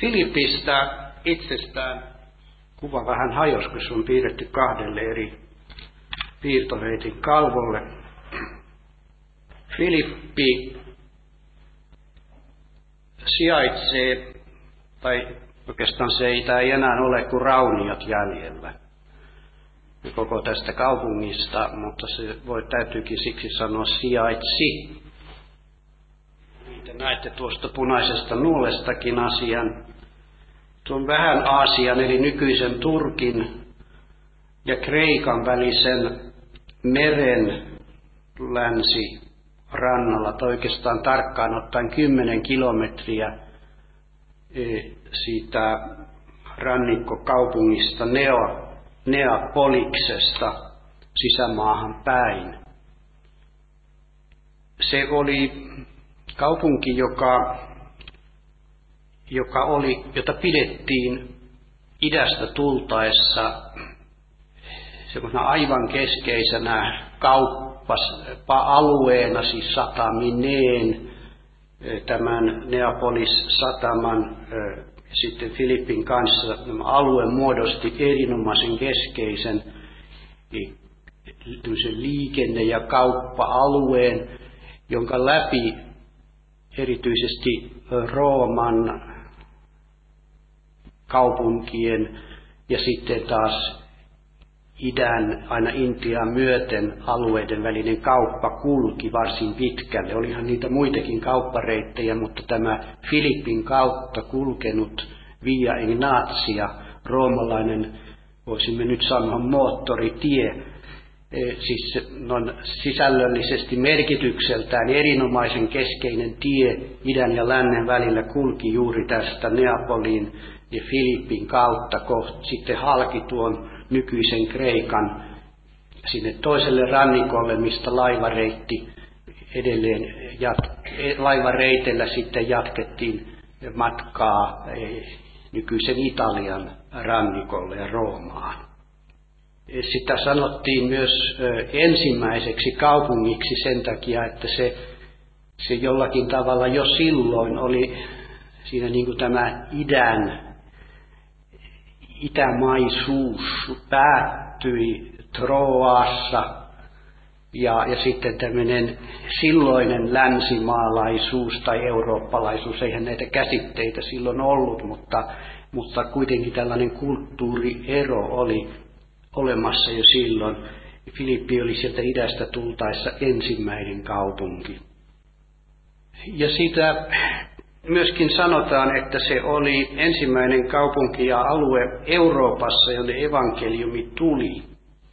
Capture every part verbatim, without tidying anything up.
Filippistä itsestään kuva vähän hajosi, kun se on piirretty kahdelle eri piirtoreitin kalvolle. Filippi sijaitsee, tai oikeastaan se ei, ei enää ole kuin rauniot jäljellä koko tästä kaupungista, mutta se voi, täytyykin siksi sanoa sijaitsi. Te näette tuosta punaisesta nuolestakin asian. Tuon vähän Aasian eli nykyisen Turkin ja Kreikan välisen meren länsirannalla, tai oikeastaan tarkkaan ottaen kymmenen kilometriä siitä rannikkokaupungista Neo, Neapoliksesta sisämaahan päin. Se oli kaupunki, joka, joka oli, jota pidettiin idästä tultaessa semmoisena aivan keskeisenä kauppa-alueena, siis satamineen, tämän Neapolis-sataman ja sitten Filippin kanssa alue muodosti erinomaisen keskeisen liikenne- ja kauppa-alueen, jonka läpi erityisesti Rooman kaupunkien ja sitten taas idän aina Intiaan myöten alueiden välinen kauppa kulki varsin pitkälle. Olihan niitä muitakin kauppareittejä, mutta tämä Filippin kautta kulkenut Via Ignatia, roomalainen, voisimme nyt sanoa moottoritie, siis noin sisällöllisesti merkitykseltään erinomaisen keskeinen tie idän ja lännen välillä kulki juuri tästä Neapolin ja Filippin kautta kohti sitten halki tuon nykyisen Kreikan sinne toiselle rannikolle, mistä laivareitti edelleen jat- laivareitellä sitten jatkettiin matkaa nykyisen Italian rannikolle ja Roomaan. Sitä sanottiin myös ensimmäiseksi kaupungiksi sen takia, että se, se jollakin tavalla jo silloin oli siinä niin kuin tämä idän itämaisuus päättyi Troassa ja, ja sitten tämmöinen silloinen länsimaalaisuus tai eurooppalaisuus, eihän näitä käsitteitä silloin ollut, mutta, mutta kuitenkin tällainen kulttuuriero oli olemassa jo silloin. Filippi oli sieltä idästä tultaessa ensimmäinen kaupunki. Ja sitä myöskin sanotaan, että se oli ensimmäinen kaupunki ja alue Euroopassa, jonne evankeliumi tuli.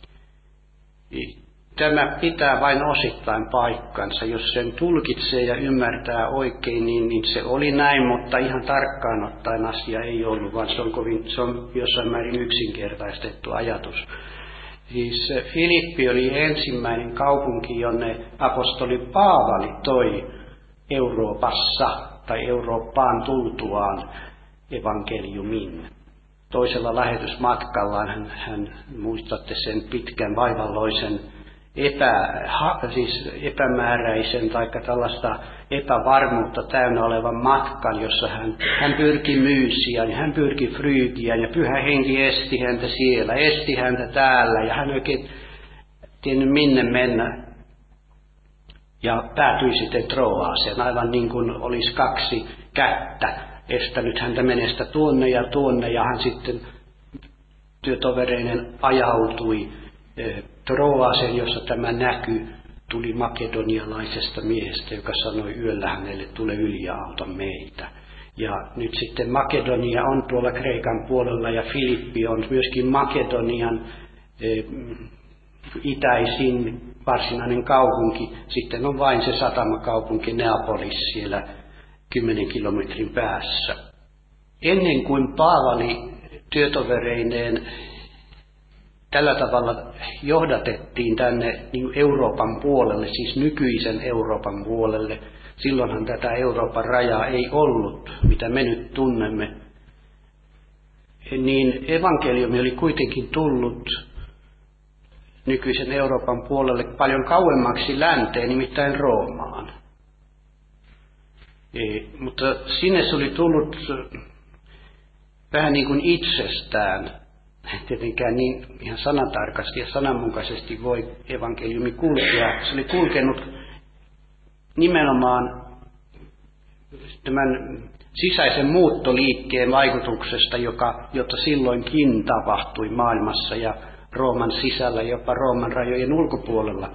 Tämä pitää vain osittain paikkansa. Jos sen tulkitsee ja ymmärtää oikein, niin, niin se oli näin, mutta ihan tarkkaan ottaen asia ei ollut, vaan se on, kovin, se on jossain määrin yksinkertaistettu ajatus. Siis Filippi oli ensimmäinen kaupunki, jonne apostoli Paavali toi Euroopassa tai Eurooppaan tultuaan evankeliumin. Toisella lähetysmatkallaan hän, hän muistatte sen pitkän vaivalloisen epä, ha, siis epämääräisen tai tällaista epävarmuutta täynnä olevan matkan, jossa hän, hän pyrki Myysiaan ja hän pyrki Fryygiaan ja Pyhä Henki esti häntä siellä, esti häntä täällä ja hän oikein tiennyt minne mennä. Ja päätyi sitten Troaaseen, aivan niin kuin olisi kaksi kättä estänyt häntä menestä tuonne ja tuonne, ja hän sitten työtovereinen ajautui Troaaseen, jossa tämä näky tuli makedonialaisesta miehestä, joka sanoi yöllä hänelle, tule yli ja auta meitä. Ja nyt sitten Makedonia on tuolla Kreikan puolella ja Filippi on myöskin Makedonian eh, itäisin varsinainen kaupunki. Sitten on vain se satamakaupunki Neapolis siellä kymmenen kilometrin päässä. Ennen kuin Paavali työtovereineen tällä tavalla johdatettiin tänne niin Euroopan puolelle, siis nykyisen Euroopan puolelle, silloinhan tätä Euroopan rajaa ei ollut, mitä me nyt tunnemme, niin evankeliumi oli kuitenkin tullut nykyisen Euroopan puolelle paljon kauemmaksi länteen, nimittäin Roomaan. E, mutta sinne se oli tullut vähän niin kuin itsestään. Tietenkään niin ihan sanatarkasti ja sananmukaisesti voi evankeliumi kulkea. Se oli kulkenut nimenomaan tämän sisäisen muuttoliikkeen vaikutuksesta, joka, jota silloinkin tapahtui maailmassa ja Rooman sisällä, jopa Rooman rajojen ulkopuolella.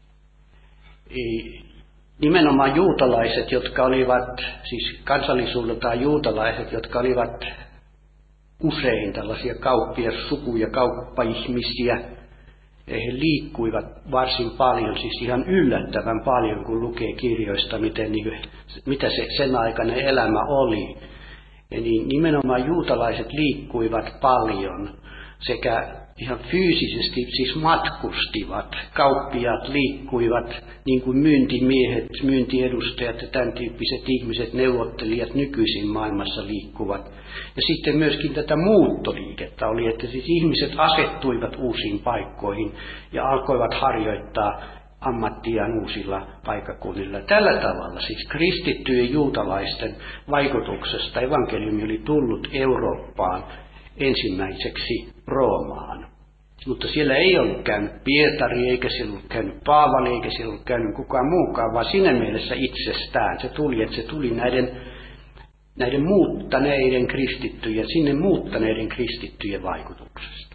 Nimenomaan juutalaiset, jotka olivat, siis kansallisuudeltaan juutalaiset, jotka olivat usein tällaisia kauppiassukuja, kauppaihmisiä, he liikkuivat varsin paljon, siis ihan yllättävän paljon, kun lukee kirjoista, miten, niin, mitä se sen aikainen elämä oli. Eli nimenomaan juutalaiset liikkuivat paljon sekä ihan fyysisesti siis matkustivat, kauppiaat liikkuivat, niin kuin myyntimiehet, myyntiedustajat ja tämän tyyppiset ihmiset, neuvottelijat nykyisin maailmassa liikkuvat. Ja sitten myöskin tätä muuttoliikettä oli, että siis ihmiset asettuivat uusiin paikkoihin ja alkoivat harjoittaa ammattiaan uusilla paikkakunnilla. Tällä tavalla siis kristittyjen juutalaisten vaikutuksesta evankeliumi oli tullut Eurooppaan ensimmäiseksi Roomaan. Mutta siellä ei ollut käynyt Pietari, eikä siellä ollut käynyt Paavali, eikä siellä ollut käynyt kukaan muukaan, vaan siinä mielessä itsestään se tuli, että se tuli näiden, näiden muuttaneiden kristittyjen, sinne muuttaneiden kristittyjen vaikutuksesta.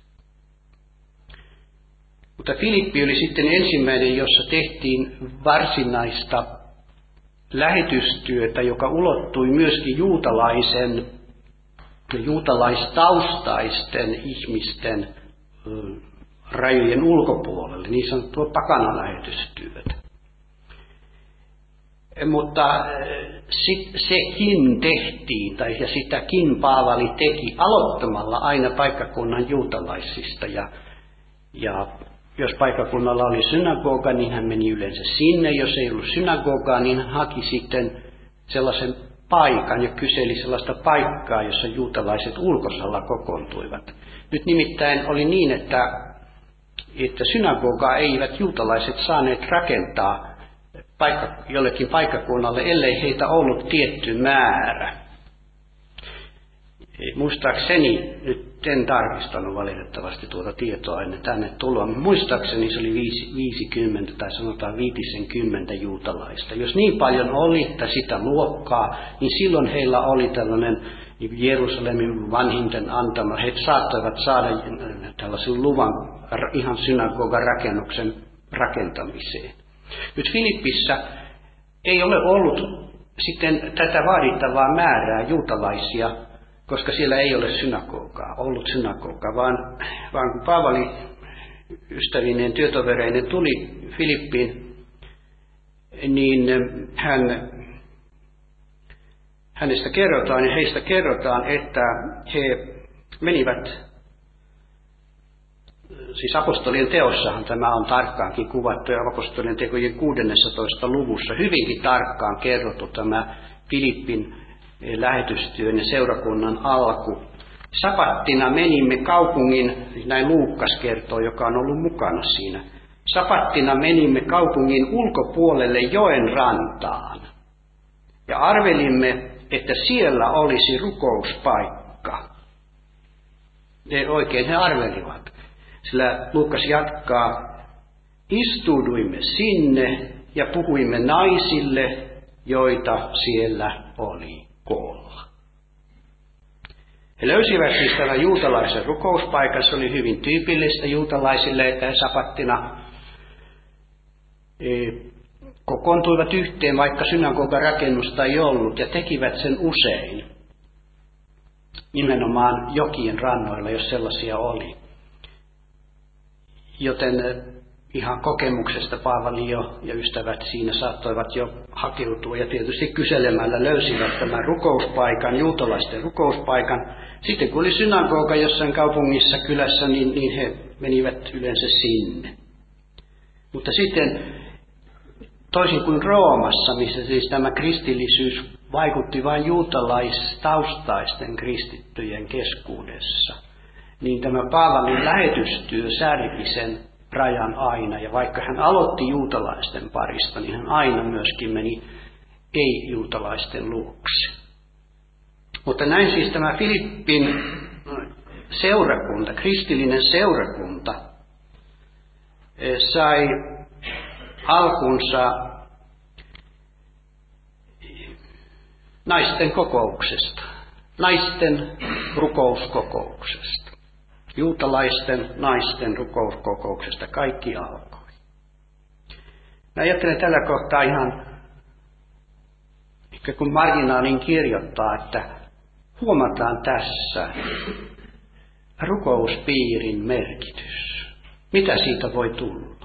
Mutta Filippi oli sitten ensimmäinen, jossa tehtiin varsinaista lähetystyötä, joka ulottui myöskin juutalaisen juutalaistaustaisten ihmisten rajojen ulkopuolelle, niin sanottua pakanalähetystyötä. Mutta sit, sekin tehtiin, tai ja sitäkin Paavali teki aloittamalla aina paikkakunnan juutalaisista. Ja, ja jos paikkakunnalla oli synagoga, niin hän meni yleensä sinne. Jos ei ollut synagogaa, niin hän haki sitten sellaisen paikan ja kyseli sellaista paikkaa, jossa juutalaiset ulkosalla kokoontuivat. Nyt nimittäin oli niin, että, että synagogaa eivät juutalaiset saaneet rakentaa paikka, jollekin paikkakunnalle, ellei heitä ollut tietty määrä. Muistaakseni, nyt en tarkistanut valitettavasti tuota tietoa ennen tänne tuloa, mutta muistaakseni se oli viisikymmentä tai sanotaan viisikymmentä juutalaista. Jos niin paljon oli että sitä luokkaa, niin silloin heillä oli tällainen Jerusalemin vanhinten antama. He saattoivat saada tällaisen luvan ihan synagogan rakennuksen rakentamiseen. Nyt Filippissä ei ole ollut sitten tätä vaadittavaa määrää juutalaisia, koska siellä ei ole synagogaa, ollut synagogaa, vaan, vaan kun Paavali ystävinen työtovereinen tuli Filippiin, niin hän, hänestä kerrotaan ja heistä kerrotaan, että he menivät, siis apostolien teossahan tämä on tarkkaankin kuvattu, ja apostolien tekojen kuudennessatoista luvussa hyvinkin tarkkaan kerrottu tämä Filippin lähetystyön ja seurakunnan alku. Sapattina menimme kaupungin, näin Luukkas kertoo, joka on ollut mukana siinä. Sapattina menimme kaupungin ulkopuolelle joen rantaan. Ja arvelimme, että siellä olisi rukouspaikka. Ne oikein he arvelivat. Sillä Luukas jatkaa, istuuduimme sinne ja puhuimme naisille, joita siellä oli koolla. He löysivät siis tämän juutalaisen rukouspaikan. Se oli hyvin tyypillistä juutalaisille, että he sapattina e, kokoontuivat yhteen, vaikka synagogan rakennusta ei ollut, ja tekivät sen usein. Nimenomaan jokien rannoilla, jos sellaisia oli. Joten ihan kokemuksesta Paavali jo ja ystävät siinä saattoivat jo hakeutua ja tietysti kyselemällä löysivät tämän rukouspaikan, juutalaisten rukouspaikan. Sitten kun oli synagoga jossain kaupungissa, kylässä, niin, niin he menivät yleensä sinne. Mutta sitten toisin kuin Roomassa, missä siis tämä kristillisyys vaikutti vain juutalaistaustaisten kristittyjen keskuudessa, niin tämä Paavalin lähetystyö särki sen rajan aina, ja vaikka hän aloitti juutalaisten parista, niin hän aina myöskin meni ei-juutalaisten luokse. Mutta näin siis tämä Filippin seurakunta, kristillinen seurakunta, sai alkunsa naisten kokouksesta, naisten rukouskokouksesta, juutalaisten naisten rukouskokouksesta kaikki alkoi. Mä ajattelen tällä kohtaa ihan, kun marginaalin kirjoittaa, että huomataan tässä rukouspiirin merkitys. Mitä siitä voi tulla?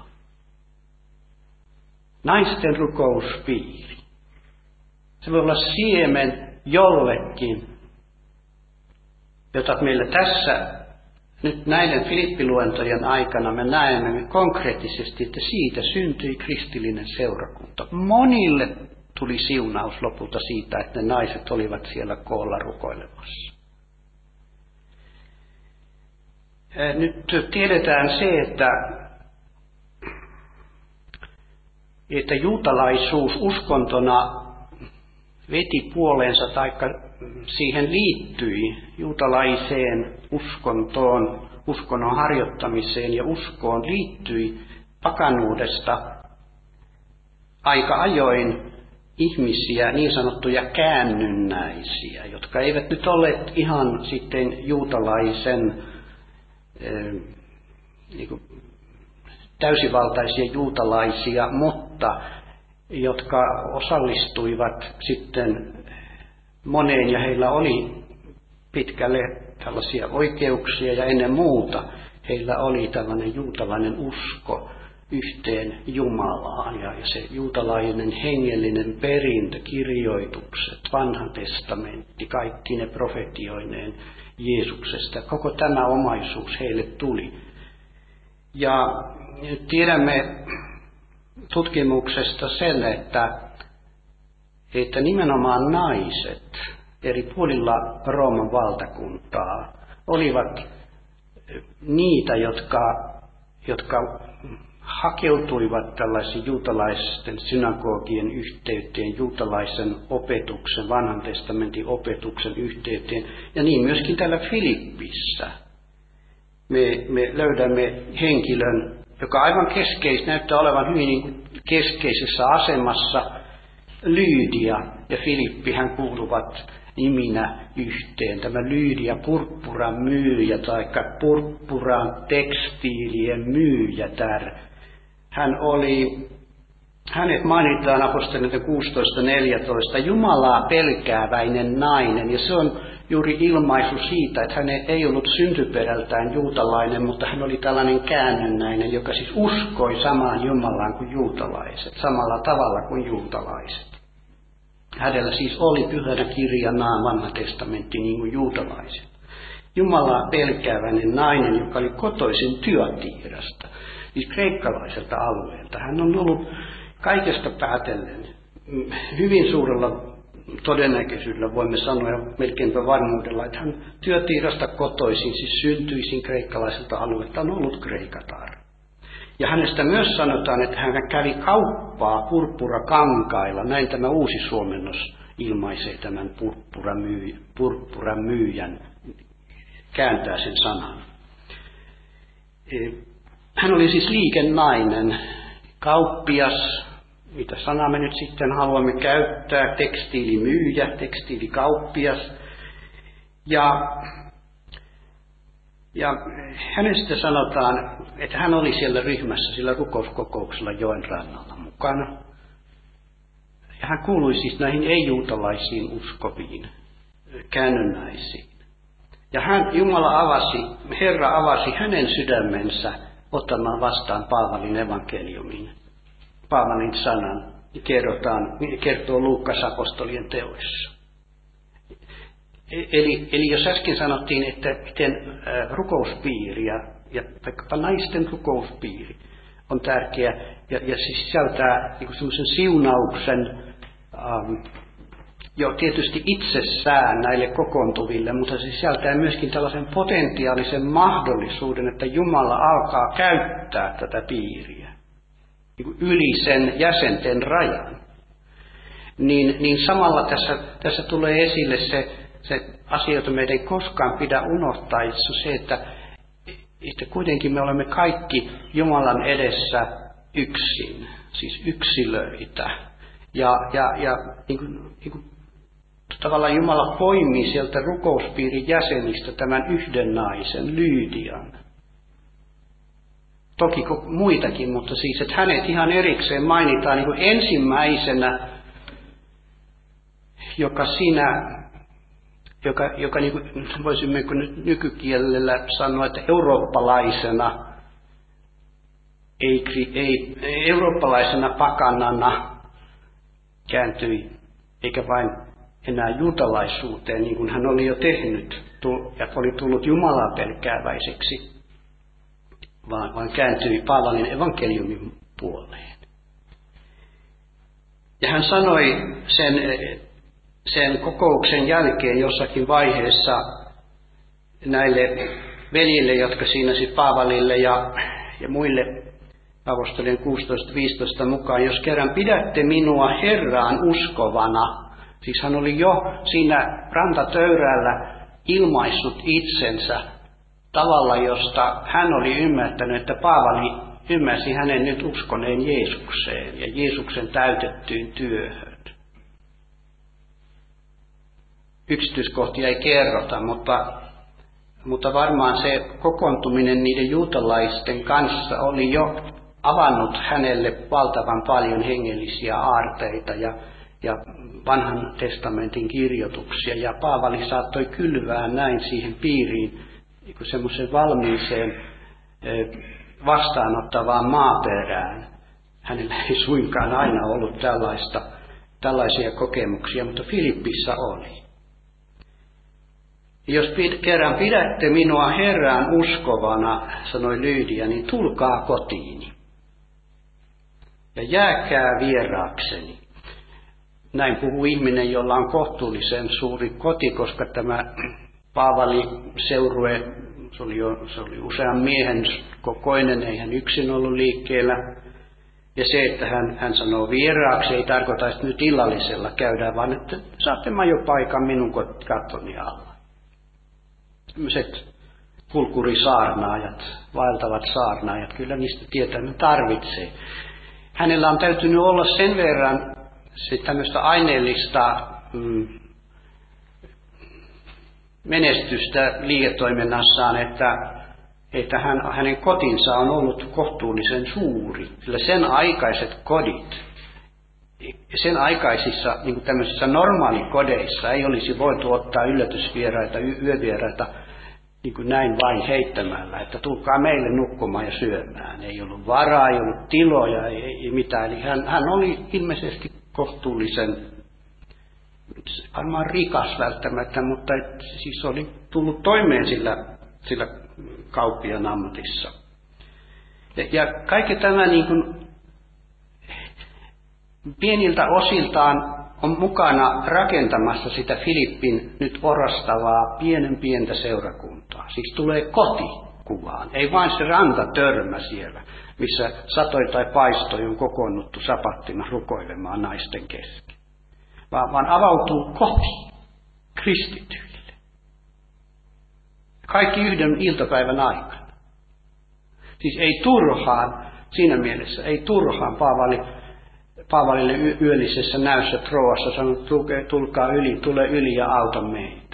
Naisten rukouspiiri. Se voi olla siemen jollekin, jota meillä tässä nyt näiden Filippiluentojen aikana me näemme konkreettisesti, että siitä syntyi kristillinen seurakunta. Monille tuli siunaus lopulta siitä, että ne naiset olivat siellä koolla rukoilemassa. Nyt tiedetään se, että, että juutalaisuus uskontona veti puoleensa, taikka siihen liittyi juutalaiseen uskontoon, uskonnon harjoittamiseen ja uskoon liittyi pakanuudesta aika ajoin ihmisiä, niin sanottuja käännynnäisiä, jotka eivät nyt olleet ihan sitten juutalaisen eh, niin kuin täysivaltaisia juutalaisia, mutta jotka osallistuivat sitten moneen ja heillä oli pitkälle tällaisia oikeuksia ja ennen muuta heillä oli tällainen juutalainen usko yhteen Jumalaan ja se juutalainen hengellinen perintö, kirjoitukset, vanha testamentti, kaikki ne profetioineen Jeesuksesta. Koko tämä omaisuus heille tuli. Ja tiedämme tutkimuksesta sen, että, että nimenomaan naiset eri puolilla Rooman valtakuntaa olivat niitä, jotka, jotka hakeutuivat tällaisen juutalaisten synagogien yhteyteen, juutalaisen opetuksen, vanhan testamentin opetuksen yhteyteen, ja niin myöskin täällä Filippissä. Me, me löydämme henkilön, joka aivan keskeis, näyttää olevan hyvin niin kuin keskeisessä asemassa. Lyydia ja Filippihän kuuluvat niminä yhteen. Tämä Lyydia, purppuran myyjä tai purppuran tekstiilien myyjätär. Hän oli, hänet mainitaan apostolien kuusitoista neljätoista, Jumalaa pelkääväinen nainen, ja se on juuri ilmaisu siitä, että hän ei ollut syntyperältään juutalainen, mutta hän oli tällainen käännynnäinen, joka siis uskoi samaan Jumalaan kuin juutalaiset, samalla tavalla kuin juutalaiset. Hänellä siis oli pyhänä kirjanaan vanha testamentti niin kuin juutalaiset. Jumalaa pelkääväinen nainen, joka oli kotoisin Tyatiirasta, siis kreikkalaiselta alueelta. Hän on ollut kaikesta päätellen hyvin suurella todennäköisyydellä voimme sanoa ja melkeinpä varmuudella, että hän Tyatiirasta kotoisin, siis syntyisin kreikkalaiselta alueelta, on ollut kreikatar. Ja hänestä myös sanotaan, että hän kävi kauppaa purppurakankailla. Näin tämä uusi suomennos ilmaisee tämän purppuramyyjän, purppuramyyjän kääntää sen sanan. Hän oli siis liikennainen, kauppias, mitä sanaa me nyt sitten haluamme käyttää, tekstiilimyyjä, tekstiilikauppias. Ja, ja hänestä sanotaan, että hän oli siellä ryhmässä, sillä rukouskokouksella joen rannalla mukana. Ja hän kuului siis näihin ei-juutalaisiin uskoviin, käännynnäisiin. Ja hän, Jumala avasi, Herra avasi hänen sydämensä ottamaan vastaan Paavalin evankeliumin. Paavalin sanan kerrotaan, kertoo Luukkas apostolien teoissa. Eli, eli jos äsken sanottiin, että miten rukouspiiri ja, ja vaikkapa naisten rukouspiiri on tärkeä ja, ja se sisältää niin semmoisen siunauksen ähm, jo tietysti itsessään näille kokoontuville, mutta se sisältää myöskin tällaisen potentiaalisen mahdollisuuden, että Jumala alkaa käyttää tätä piiriä yli sen jäsenten rajan. Niin, niin samalla tässä, tässä tulee esille se se asia, jota meidän ei koskaan pidä unohtaa, se on se, että, että kuitenkin me olemme kaikki Jumalan edessä yksin, siis yksilöitä. Ja, ja, ja niin kuin, niin kuin, tavallaan Jumala poimii sieltä rukouspiirin jäsenistä tämän yhden naisen, Lyydian. Toki muitakin, mutta siis, että hänet ihan erikseen mainitaan niin kuin ensimmäisenä, joka siinä, joka, joka niin kuin, voisimmeko nyt nykykielellä sanoa, että eurooppalaisena, ei, ei, eurooppalaisena pakanana kääntyi, eikä vain enää juutalaisuuteen, niin kuin hän oli jo tehnyt, ja oli tullut Jumalaa pelkääväiseksi, vaan, vaan kääntyi Paavalin evankeliumin puoleen. Ja hän sanoi sen, sen kokouksen jälkeen jossakin vaiheessa näille veljille, jotka siinä sitten Paavalille ja, ja muille apostolien kuusitoista viisitoista mukaan, jos kerran pidätte minua Herraan uskovana, siis hän oli jo siinä rantatöyrällä ilmaissut itsensä tavalla, josta hän oli ymmärtänyt, että Paavali ymmärsi hänen nyt uskoneen Jeesukseen ja Jeesuksen täytettyyn työhön. Yksityiskohtia ei kerrota, mutta, mutta varmaan se kokoontuminen niiden juutalaisten kanssa oli jo avannut hänelle valtavan paljon hengellisiä aarteita ja, ja vanhan testamentin kirjoituksia. Ja Paavali saattoi kylvää näin siihen piiriin semmoisen valmiiseen vastaanottavaan maaperään. Hänellä ei suinkaan aina ollut tällaista, tällaisia kokemuksia, mutta Filippissä oli. Jos kerran pidätte minua Herraan uskovana, sanoi Lyydia, niin tulkaa kotiini ja jääkää vieraakseni. Näin puhuu ihminen, jolla on kohtuullisen suuri koti, koska tämä Paavali seurue, se oli, jo, se oli usean miehen kokoinen, ei hän yksin ollut liikkeellä. Ja se, että hän, hän sanoo vieraaksi, ei tarkoita, että nyt illallisella käydään, vaan että saatte majopaikan minun kattoni alla. Tämmöiset kulkurisaarnaajat, vaeltavat saarnaajat, kyllä niistä tietää, ne tarvitsee. Hänellä on täytynyt olla sen verran se tämmöistä aineellista mm, menestystä liiketoiminnassaan, että, että hän, hänen kotinsa on ollut kohtuullisen suuri. Sillä sen aikaiset kodit, sen aikaisissa niin kuin tämmöisissä normaalikodeissa ei olisi voitu ottaa yllätysvieraita, yövieraita niin kuin näin vain heittämällä, että tulkaa meille nukkumaan ja syömään. Ei ollut varaa, ei ollut tiloja, ei, ei mitään. Eli hän, hän oli ilmeisesti kohtuullisen, varmaan rikas välttämättä, mutta et, siis oli tullut toimeen sillä, sillä kauppiaan ammatissa. Ja, ja kaikki tämä niin kuin pieniltä osiltaan on mukana rakentamassa sitä Filippin nyt orastavaa pienen pientä seurakuntaa. Siis tulee kotikuvaan, ei vain se rantatörmä siellä, missä satoi tai paistoi on kokoonnuttu sapattina rukoilemaan naisten kesken. Vaan, vaan avautuu koti kristityille. Kaikki yhden iltapäivän aikana. Siis ei turhaan, siinä mielessä ei turhaan Paavali Paavalille yöllisessä näyssä Troassa sanoi, tulkaa yli, tule yli ja auta meitä.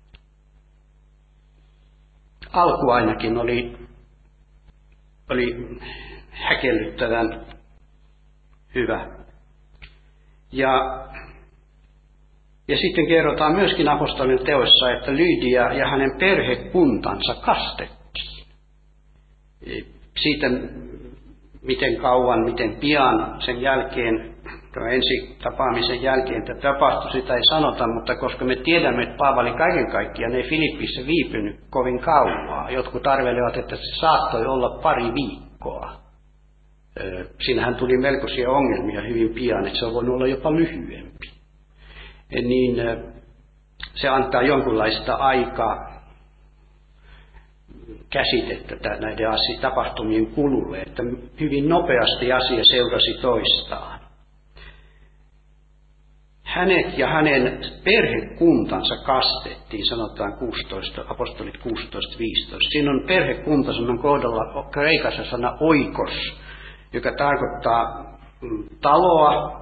Alku ainakin oli, oli häkellyttävän hyvä. Ja, ja sitten kerrotaan myöskin apostolien teoissa, että Lyydia ja hänen perhekuntansa kastettiin. Siitä miten kauan, miten pian sen jälkeen, tämän ensi tapaamisen jälkeen tämä tapahtui, sitä ei sanota, mutta koska me tiedämme, että Paavali kaiken kaikkiaan ei Filippissä viipynyt kovin kauaa. Jotkut arvelevat, että se saattoi olla pari viikkoa. Siinähän tuli melkoisia ongelmia hyvin pian, että se on voinut olla jopa lyhyempi. Niin se antaa jonkunlaista aikaa käsitettä näiden asia, tapahtumien kululle, että hyvin nopeasti asia seurasi toistaan. hänet ja hänen perhekuntansa kastettiin, sanotaan kuusitoista, apostolit kuusitoista viisitoista. Siinä on perhekuntasanan kohdalla kreikassa sana oikos, joka tarkoittaa taloa,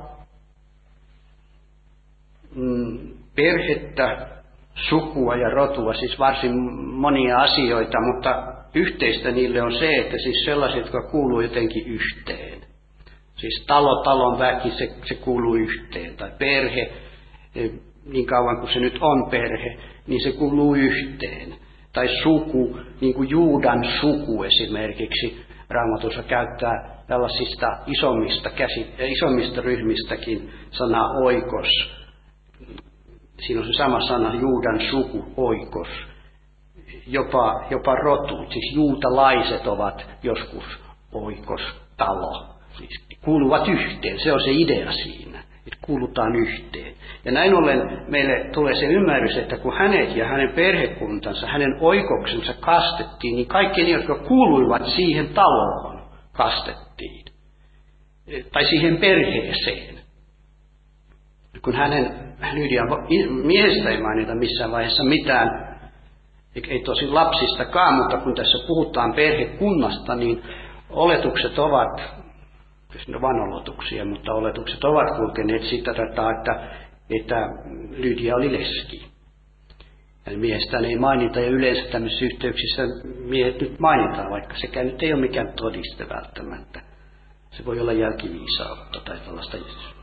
perhettä, sukua ja rotua, siis varsin monia asioita, mutta yhteistä niille on se, että siis sellaiset, jotka kuuluu jotenkin yhteen. Siis talo, talon väki, se, se kuuluu yhteen. Tai perhe, niin kauan kuin se nyt on perhe, niin se kuuluu yhteen. Tai suku, niin kuin Juudan suku esimerkiksi, Raamatussa käyttää tällaisista isommista, käsi, isommista ryhmistäkin sana oikos. Siinä on se sama sana, Juudan suku, oikos. Jopa, jopa rotu, siis juutalaiset ovat joskus oikos, talo. Siis kuuluvat yhteen, se on se idea siinä, että kuulutaan yhteen. Ja näin ollen meille tulee se ymmärrys, että kun hänet ja hänen perhekuntansa, hänen oikoksensa kastettiin, niin kaikki ne, jotka kuuluivat siihen taloon, kastettiin. Tai siihen perheeseen. Kun hänen Lydian miehestä ei mainita missään vaiheessa mitään, ei tosin lapsistakaan, mutta kun tässä puhutaan perhekunnasta, niin oletukset ovat, ne vain oletuksia, mutta oletukset ovat kulkeneet sitä dataa, että, että Lydia oli leski. Ja miehestään ei mainita, ja yleensä tämmöisissä yhteyksissä miehet nyt mainitaan, vaikka sekään nyt ei ole mikään todiste välttämättä. Se voi olla jälkiviisautta tai tällaista.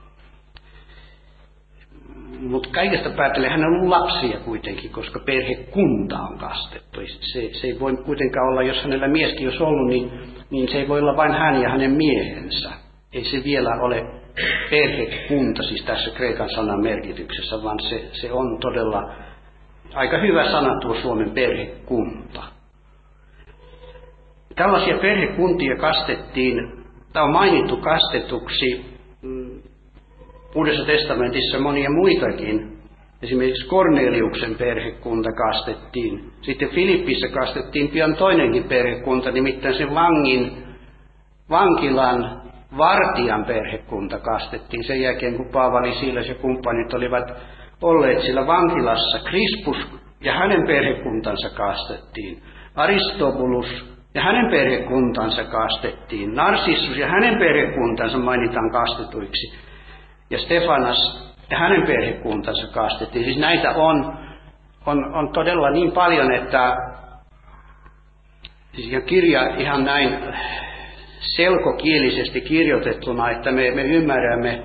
Mutta kaikesta päätellen hän on ollut lapsia kuitenkin, koska perhekunta on kastettu. Se, se ei voi kuitenkaan olla, jos hänellä mieskin olisi ollut, niin, niin se ei voi olla vain hän ja hänen miehensä. Ei se vielä ole perhekunta, siis tässä kreikan sanan merkityksessä, vaan se, se on todella aika hyvä sana tuo Suomen perhekunta. Tällaisia perhekuntia kastettiin, tämä on mainittu kastetuksi Uudessa testamentissa monia muitakin. Esimerkiksi Korneliuksen perhekunta kastettiin. Sitten Filippissä kastettiin pian toinenkin perhekunta, nimittäin sen vangin, vankilan vartijan perhekunta kastettiin sen jälkeen, kun Paavali, Siilas ja kumppanit olivat olleet sillä vankilassa. Krispus ja hänen perhekuntansa kastettiin. Aristobulus ja hänen perhekuntansa kastettiin. Narsissus ja hänen perhekuntansa mainitaan kastetuiksi. Ja Stefanas ja hänen perhekuntansa kastettiin. Siis näitä on, on, on todella niin paljon, että siis kirja ihan näin selkokielisesti kirjoitettuna, että me, me ymmärrämme,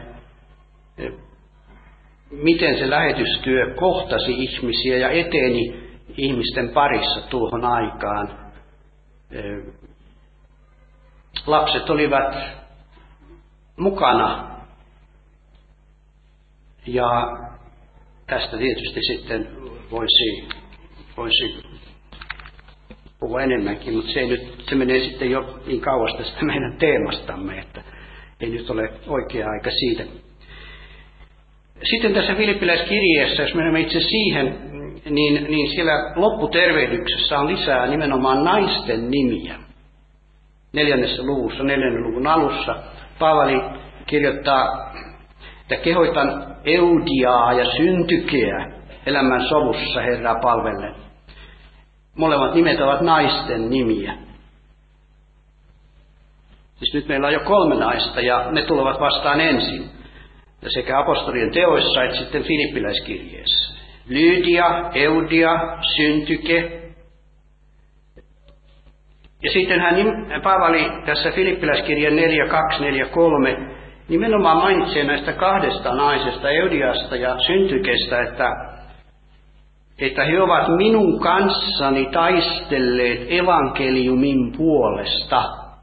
miten se lähetystyö kohtasi ihmisiä ja eteni ihmisten parissa tuohon aikaan. Lapset olivat mukana. Ja tästä tietysti sitten voisi, voisi puhua enemmänkin, mutta se, ei nyt, se menee sitten jo niin kauas tästä meidän teemastamme, että ei nyt ole oikea aika siitä. Sitten tässä Filippiläiskirjeessä, jos menemme itse siihen, niin, niin siellä lopputervehdyksessä on lisää nimenomaan naisten nimiä. Neljännessä luvussa, neljännen luvun alussa, Paavali kirjoittaa, että kehoitan Eudiaa ja Syntykeä elämän sovussa Herraa palvellen. Molemmat nimet ovat naisten nimiä. Siis nyt meillä on jo kolme naista ja ne tulevat vastaan ensin. Ja sekä apostolien teoissa että sitten Filippiläiskirjeessä. Lydia, Eudia, Syntyke. Ja sitten hän, Paavali tässä Filippiläiskirjeen neljä kaksi neljä kolme nimenomaan mainitsee näistä kahdesta naisesta, Eudiasta ja Syntykestä, että, että he ovat minun kanssani taistelleet evankeliumin puolesta.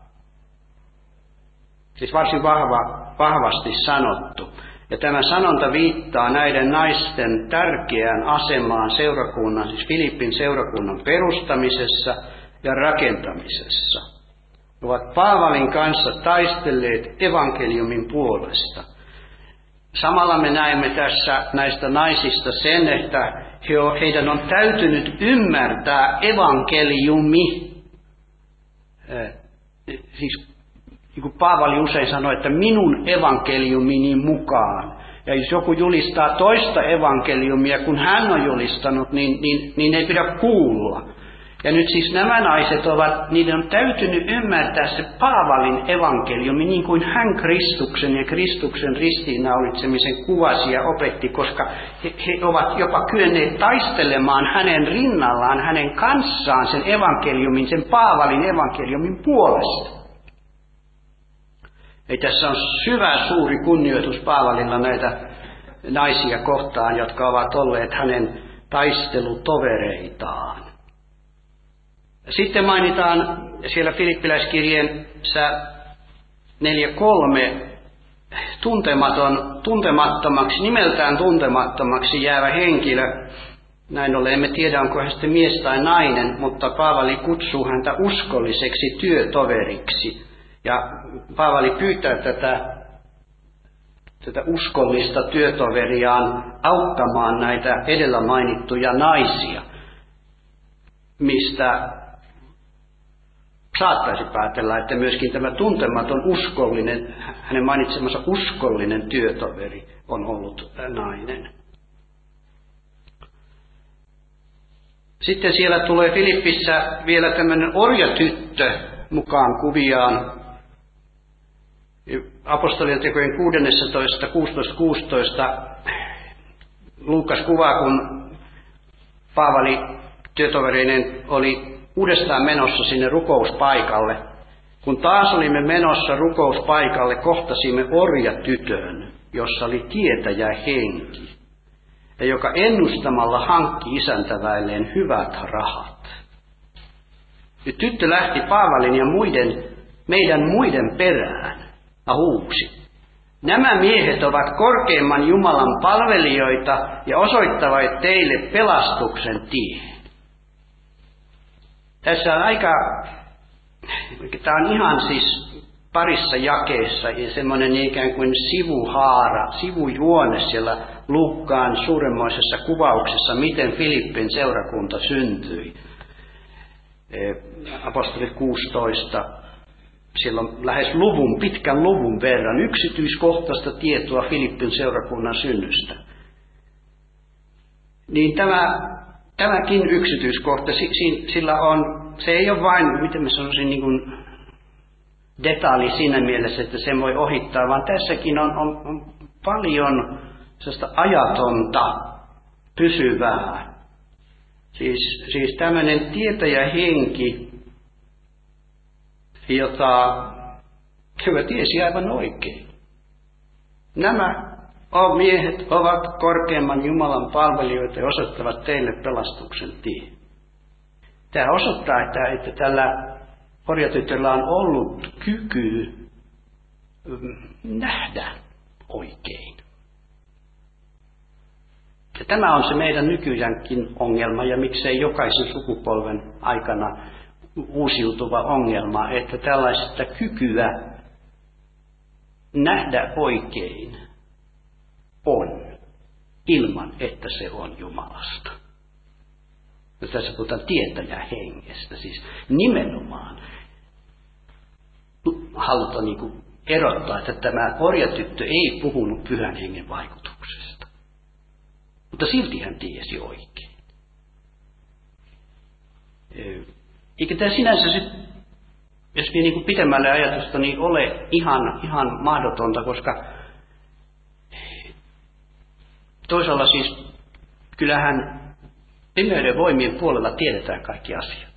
Siis varsin vahva, vahvasti sanottu. Ja tämä sanonta viittaa näiden naisten tärkeään asemaan seurakunnan, siis Filippin seurakunnan perustamisessa ja rakentamisessa. He ovat Paavalin kanssa taistelleet evankeliumin puolesta. Samalla me näemme tässä näistä naisista sen, että he on, heidän on täytynyt ymmärtää evankeliumi. Eh, siis niin kuin Paavali usein sanoi, että minun evankeliumini mukaan. Ja jos joku julistaa toista evankeliumia, kun hän on julistanut, niin, niin, niin ei pidä kuulla. Ja nyt siis nämä naiset ovat, niiden on täytynyt ymmärtää se Paavalin evankeliumi, niin kuin hän Kristuksen ja Kristuksen ristiinnaulitsemisen kuvasi ja opetti, koska he, he ovat jopa kyenneet taistelemaan hänen rinnallaan, hänen kanssaan sen evankeliumin, sen Paavalin evankeliumin puolesta. Ei tässä on syvä suuri kunnioitus Paavalilla näitä naisia kohtaan, jotka ovat olleet hänen taistelutovereitaan. Sitten mainitaan siellä Filippiläiskirjeessä neljä kolme tuntematon, tuntemattomaksi, nimeltään tuntemattomaksi jäävä henkilö. Näin ollen emme tiedä, onko hän sitten mies tai nainen, mutta Paavali kutsuu häntä uskolliseksi työtoveriksi. Ja Paavali pyytää tätä, tätä uskollista työtoveriaan auttamaan näitä edellä mainittuja naisia, mistä saattaisi päätellä, että myöskin tämä tuntematon uskollinen, hänen mainitsemansa uskollinen työtoveri on ollut nainen. Sitten siellä tulee Filippissä vielä tämmöinen orjatyttö mukaan kuviaan. Apostolien tekojen kuusitoista kuusitoista kuusitoista Luukas kuvaa, kun Paavali työtoverinen oli uudestaan menossa sinne rukouspaikalle. Kun taas olimme menossa rukouspaikalle, kohtasimme orjatytön, jossa oli tietäjä henki, ja joka ennustamalla hankki isäntäväilleen hyvät rahat. Nyt tyttö lähti Paavalin ja muiden, meidän muiden perään ja huusi: nämä miehet ovat korkeimman Jumalan palvelijoita ja osoittavat teille pelastuksen tien. Tässä on aika, tämä on ihan siis parissa jakeessa ja semmoinen ikään kuin sivuhaara, sivujuone siellä Luukkaan suuremmoisessa kuvauksessa, miten Filippin seurakunta syntyi. Apostolit kuusitoista, siellä on lähes luvun, pitkän luvun verran yksityiskohtaista tietoa Filippin seurakunnan synnystä. Niin tämä, tämäkin yksityiskohta, sillä on, se ei ole vain, miten mä sanoisin, niin kuin detalji siinä mielessä, että sen voi ohittaa, vaan tässäkin on, on, on paljon sellaista ajatonta, pysyvää. Siis, siis tämmöinen tietäjähenki, jota hyvä tiesi aivan oikein. Nämä miehet ovat korkeimman Jumalan palvelijoita ja osoittavat teille pelastuksen tie. Tämä osoittaa, että, että tällä orjatytöllä on ollut kyky nähdä oikein. Ja tämä on se meidän nykyäänkin ongelma, ja miksei jokaisen sukupolven aikana uusiutuva ongelma, että tällaista kykyä nähdä oikein on, ilman että se on Jumalasta. Ja tässä puhutaan tietäjähengestä, siis nimenomaan halutaan niin kuin erottaa, että tämä orjatyttö ei puhunut pyhän hengen vaikutuksesta. Mutta silti hän tiesi oikein. Eikä tämä sinänsä, sit, jos vie niin pitemmälle ajatusta, niin ole ihan, ihan mahdotonta, koska toisaalta siis kyllähän pimeyden voimien puolella tiedetään kaikki asiat.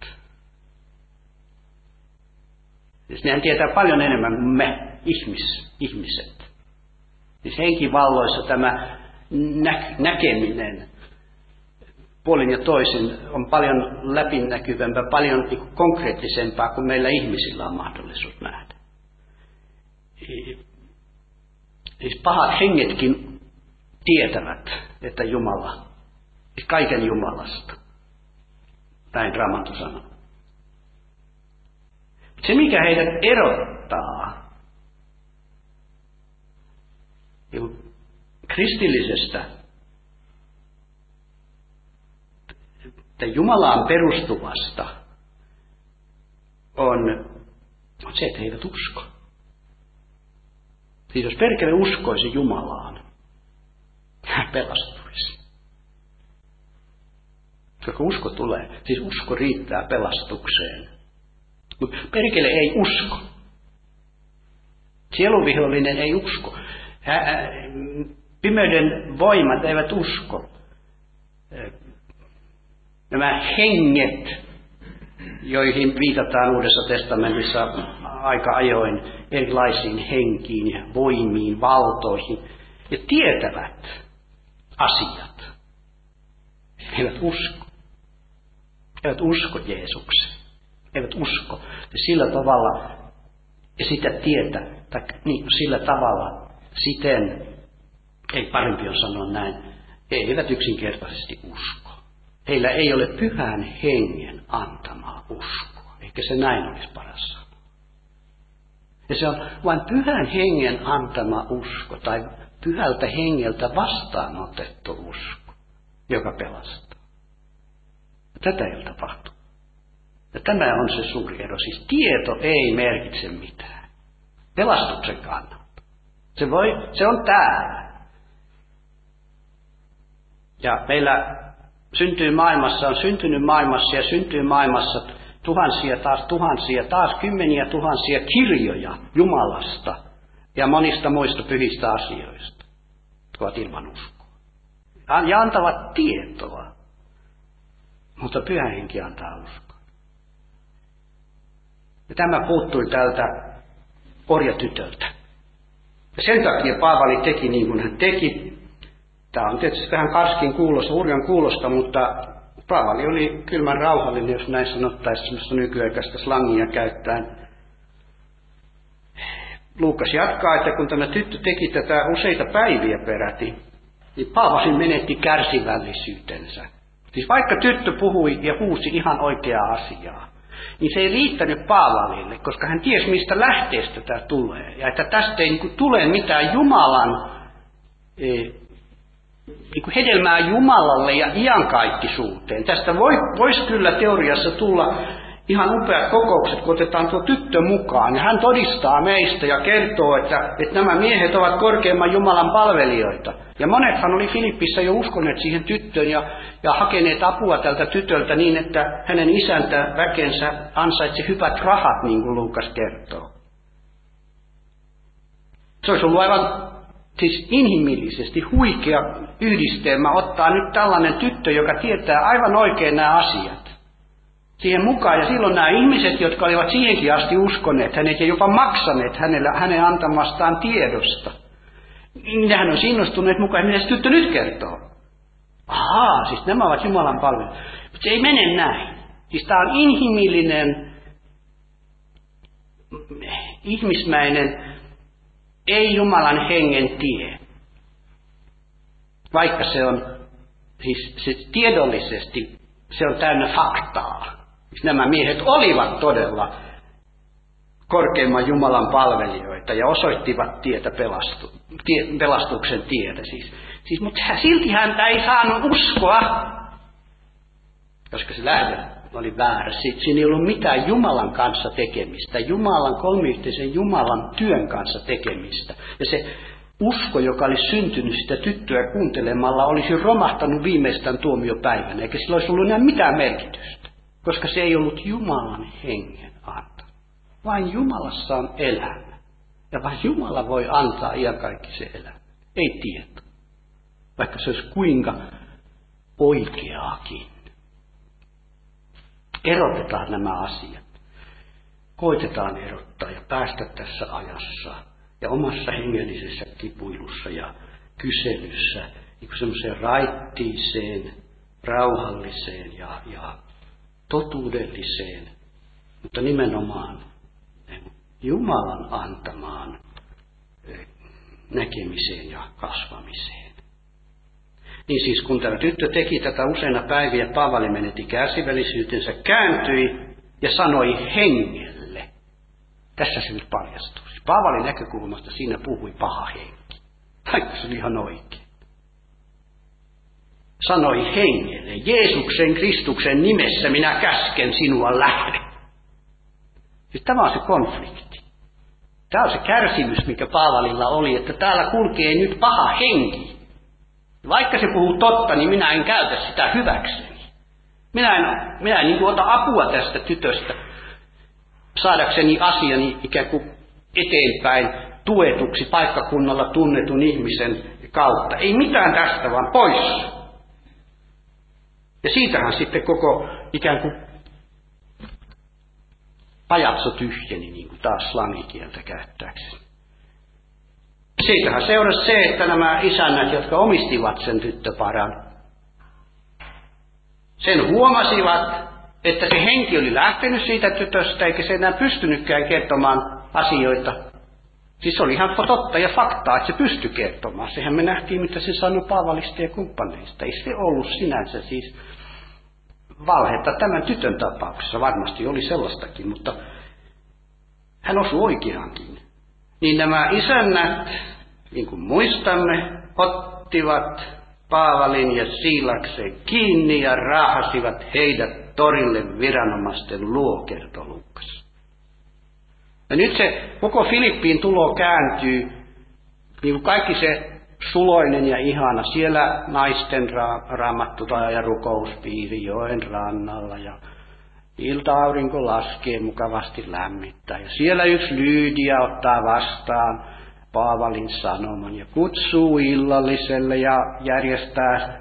Siis nehän tietää paljon enemmän kuin me, ihmis, ihmiset. Siis henkivalloissa tämä nä- näkeminen puolin ja toisin on paljon läpinäkyvämpää, paljon niin kuin konkreettisempaa kuin meillä ihmisillä on mahdollisuus nähdä. Siis pahat hengetkin tietävät, että Jumala, siis kaiken Jumalasta. Näin Raamattu sanoo. Se, mikä heidät erottaa kristillisestä, että Jumalaan perustuvasta, on, on se, että he eivät usko. Siis jos perkele uskoisi Jumalaan, hän pelastuisi. Koska usko tulee, siis usko riittää pelastukseen. Mutta perkele ei usko. Sieluvihollinen ei usko. Hä, pimeyden voimat eivät usko. Nämä henget, joihin viitataan Uudessa testamentissa aika ajoin erilaisiin henkiin ja voimiin, valtoihin, ja tietävät asiat. He eivät usko. He eivät usko Jeesukseen. He eivät usko. Ja sillä tavalla, ja sitä tietä, tai niin, sillä tavalla, siten, ei parempi on sanoa näin, he eivät yksinkertaisesti usko. Heillä ei ole pyhän hengen antamaa uskoa. Eikä se näin olisi paras sanoa. Ja se on vain pyhän hengen antama usko, tai pyhältä hengeltä vastaanotettu usko, joka pelastaa. Tätä ei ole tapahtunut. Ja tämä on se suuri ero. Siis tieto ei merkitse mitään. Pelastuksen kannalta. Se, voi, se on täällä. Ja meillä syntyy maailmassa, on syntynyt maailmassa ja syntyy maailmassa tuhansia, taas tuhansia, taas kymmeniä tuhansia kirjoja Jumalasta ja monista muista pyhistä asioista, jotka ovat ilman uskoa. Ja antavat tietoa, mutta Pyhä Henki antaa uskoa. Ja tämä puuttui tältä orjatytöltä. Ja sen takia Paavali teki niin kuin hän teki. Tämä on tietysti vähän karskin kuulosta, hurjan kuulosta, mutta Paavali oli kylmän rauhallinen, jos näin sanottaisiin semmoista nykyaikaista slangia käyttäen. Luukas jatkaa, että kun tämä tyttö teki tätä useita päiviä peräti, niin Paavali menetti kärsivällisyytensä. Siis vaikka tyttö puhui ja huusi ihan oikeaa asiaa, niin se ei riittänyt Paavalille, koska hän tiesi, mistä lähteestä tämä tulee. Ja että tästä ei niin tule mitään Jumalan eh, niin hedelmää Jumalalle ja iankaikkisuuteen. Tästä voi, voisi kyllä teoriassa tulla ihan upeat kokoukset, kun otetaan tuo tyttö mukaan. Ja hän todistaa meistä ja kertoo, että, että nämä miehet ovat korkeimman Jumalan palvelijoita. Ja monethan oli Filippissä jo uskoneet siihen tyttöön ja, ja hakeneet apua tältä tytöltä niin, että hänen isäntä väkensä ansaitsi hyvät rahat, niin kuin Luukas kertoo. Se olisi ollut aivan siis inhimillisesti huikea yhdistelmä ottaa nyt tällainen tyttö, joka tietää aivan oikein nämä asiat siihen mukaan. Ja silloin nämä ihmiset, jotka olivat siihenkin asti uskoneet hänet ja jopa maksaneet hänelle, hänen antamastaan tiedosta, niin hän on innostuneet mukaan, mitä se tyttö nyt kertoo. Ahaa, siis nämä ovat Jumalan palvelijat. Mutta se ei mene näin. Siis tämä on inhimillinen, ihmismäinen, ei Jumalan hengen tie. Vaikka se on, siis se tiedollisesti, se on täynnä faktaa. Siis nämä miehet olivat todella korkeimman Jumalan palvelijoita ja osoittivat tietä pelastu, tie, pelastuksen tietä. Siis, siis, mutta silti häntä ei saanut uskoa, koska se lähde oli väärä. Siinä ei ollut mitään Jumalan kanssa tekemistä, Jumalan kolmiyhteisen Jumalan työn kanssa tekemistä. Ja se usko, joka olisi syntynyt sitä tyttöä kuuntelemalla, olisi romahtanut viimeistään tuomiopäivänä, eikä sillä olisi ollut enää mitään merkitystä, koska se ei ollut Jumalan hengen antaa. Vain Jumalassa on elämä, ja vain Jumala voi antaa iankaikkisen elämän, ei tieto, vaikka se olisi kuinka oikeaakin. Erotetaan nämä asiat. Koitetaan erottaa ja päästä tässä ajassa ja omassa hengellisessä kipuilussa ja kyselyssä niin kuin semmoiseen raittiiseen, rauhalliseen ja, ja totuudelliseen, mutta nimenomaan Jumalan antamaan näkemiseen ja kasvamiseen. Niin siis kun tämä tyttö teki tätä useina päiviä, Paavali menetti kärsivällisyytensä, kääntyi ja sanoi hengelle. Tässä se nyt paljastui. Paavalin näkökulmasta siinä puhui paha henki. Vaikka se oli ihan oikein. Sanoi hengelle, Jeesuksen Kristuksen nimessä minä käsken sinua lähde. Siis tämä on se konflikti. Tämä on se kärsimys, mikä Paavalilla oli, että täällä kulkee nyt paha henki, Vaikka se puhuu totta, niin minä en käytä sitä hyväkseni. Minä en, minä en niin kuin ota apua tästä tytöstä saadakseni asiani ikään kuin eteenpäin tuetuksi paikkakunnalla tunnetun ihmisen kautta. Ei mitään tästä, vaan pois. Ja siitähän sitten koko ikään kuin pajatso tyhjeni, niin kuin taas slangikieltä käyttääkseni. Siitähän seurasi se, että nämä isännät, jotka omistivat sen tyttöparan, sen huomasivat, että se henki oli lähtenyt siitä tytöstä, eikä se enää pystynytkään kertomaan asioita. Siis oli ihan totta ja faktaa, että se pystyi kertomaan. Sehän me nähtiin, mitä se sanoi Paavalista ja kumppaneista. Ei se ollut sinänsä siis valhetta tämän tytön tapauksessa. Varmasti oli sellaistakin, mutta hän osui oikeankin. Niin nämä isännät, niin kuin muistamme, ottivat Paavalin ja Siilaksen kiinni ja raahasivat heidät torille viranomaisten luo, kertoo Luukas. Ja nyt se koko Filippiin tulo kääntyy, niin kuin kaikki se suloinen ja ihana. Siellä naisten ra- raamattu ja rukouspiiri joen rannalla ja ilta-aurinko laskee mukavasti lämmittää. Ja siellä yksi Lyydia ottaa vastaan Paavalin sanoman ja kutsuu illalliselle ja järjestää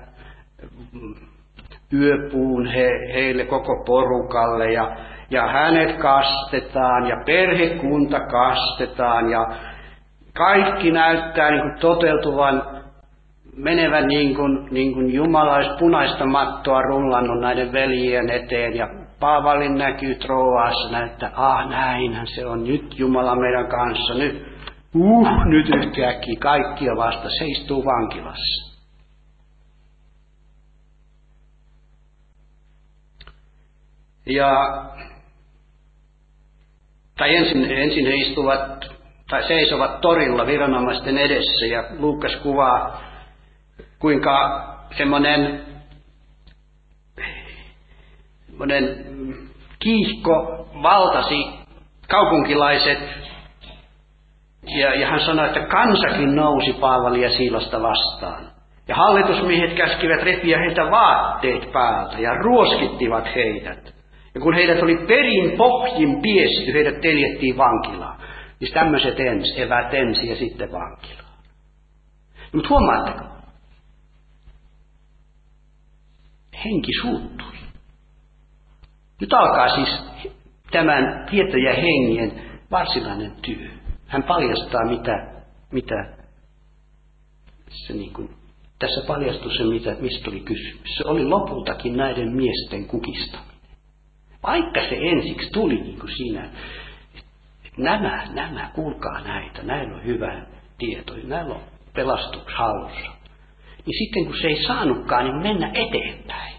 yöpuun he, heille koko porukalle ja, ja hänet kastetaan ja perhekunta kastetaan ja kaikki näyttää niin kuin toteutuvan, menevän niin kuin, niin kuin Jumala olisi punaista mattoa rullannut näiden veljien eteen ja Paavalin näkyy Troassa näyttää, ah näinhän se on, nyt Jumala meidän kanssa, nyt, uh, nyt yhtäkkiä kaikkia vasta, se istuu vankilassa. Ja, tai ensin, ensin he istuvat, tai seisovat torilla viranomaisten edessä, ja Luukas kuvaa, kuinka semmoinen, semmoinen kiihko valtasi kaupunkilaiset, ja, ja hän sanoi, että kansakin nousi Paavalia Siilasta vastaan. Ja hallitusmiehet käskivät repiä heiltä vaatteet päältä ja ruoskittivat heidät. Ja kun heidät oli perin pohjin piesty, heidät teljettiin vankilaan. Niin tämmöiset ensin, evät ensin ja sitten vankilaan. Mutta huomaatteko? Henki suuttui. Nyt alkaa siis tämän tietäjä hengen varsinainen työ. Hän paljastaa, mitä, mitä se niin kuin, tässä paljastui se, mitä, mistä oli kysymys. Se oli lopultakin näiden miesten kukistaminen. Vaikka se ensiksi tuli niin kuin siinä, että nämä, nämä, kuulkaa näitä, näillä on hyvä tieto, näillä on pelastus hallussa. Niin sitten kun se ei saanutkaan, niin mennä eteenpäin.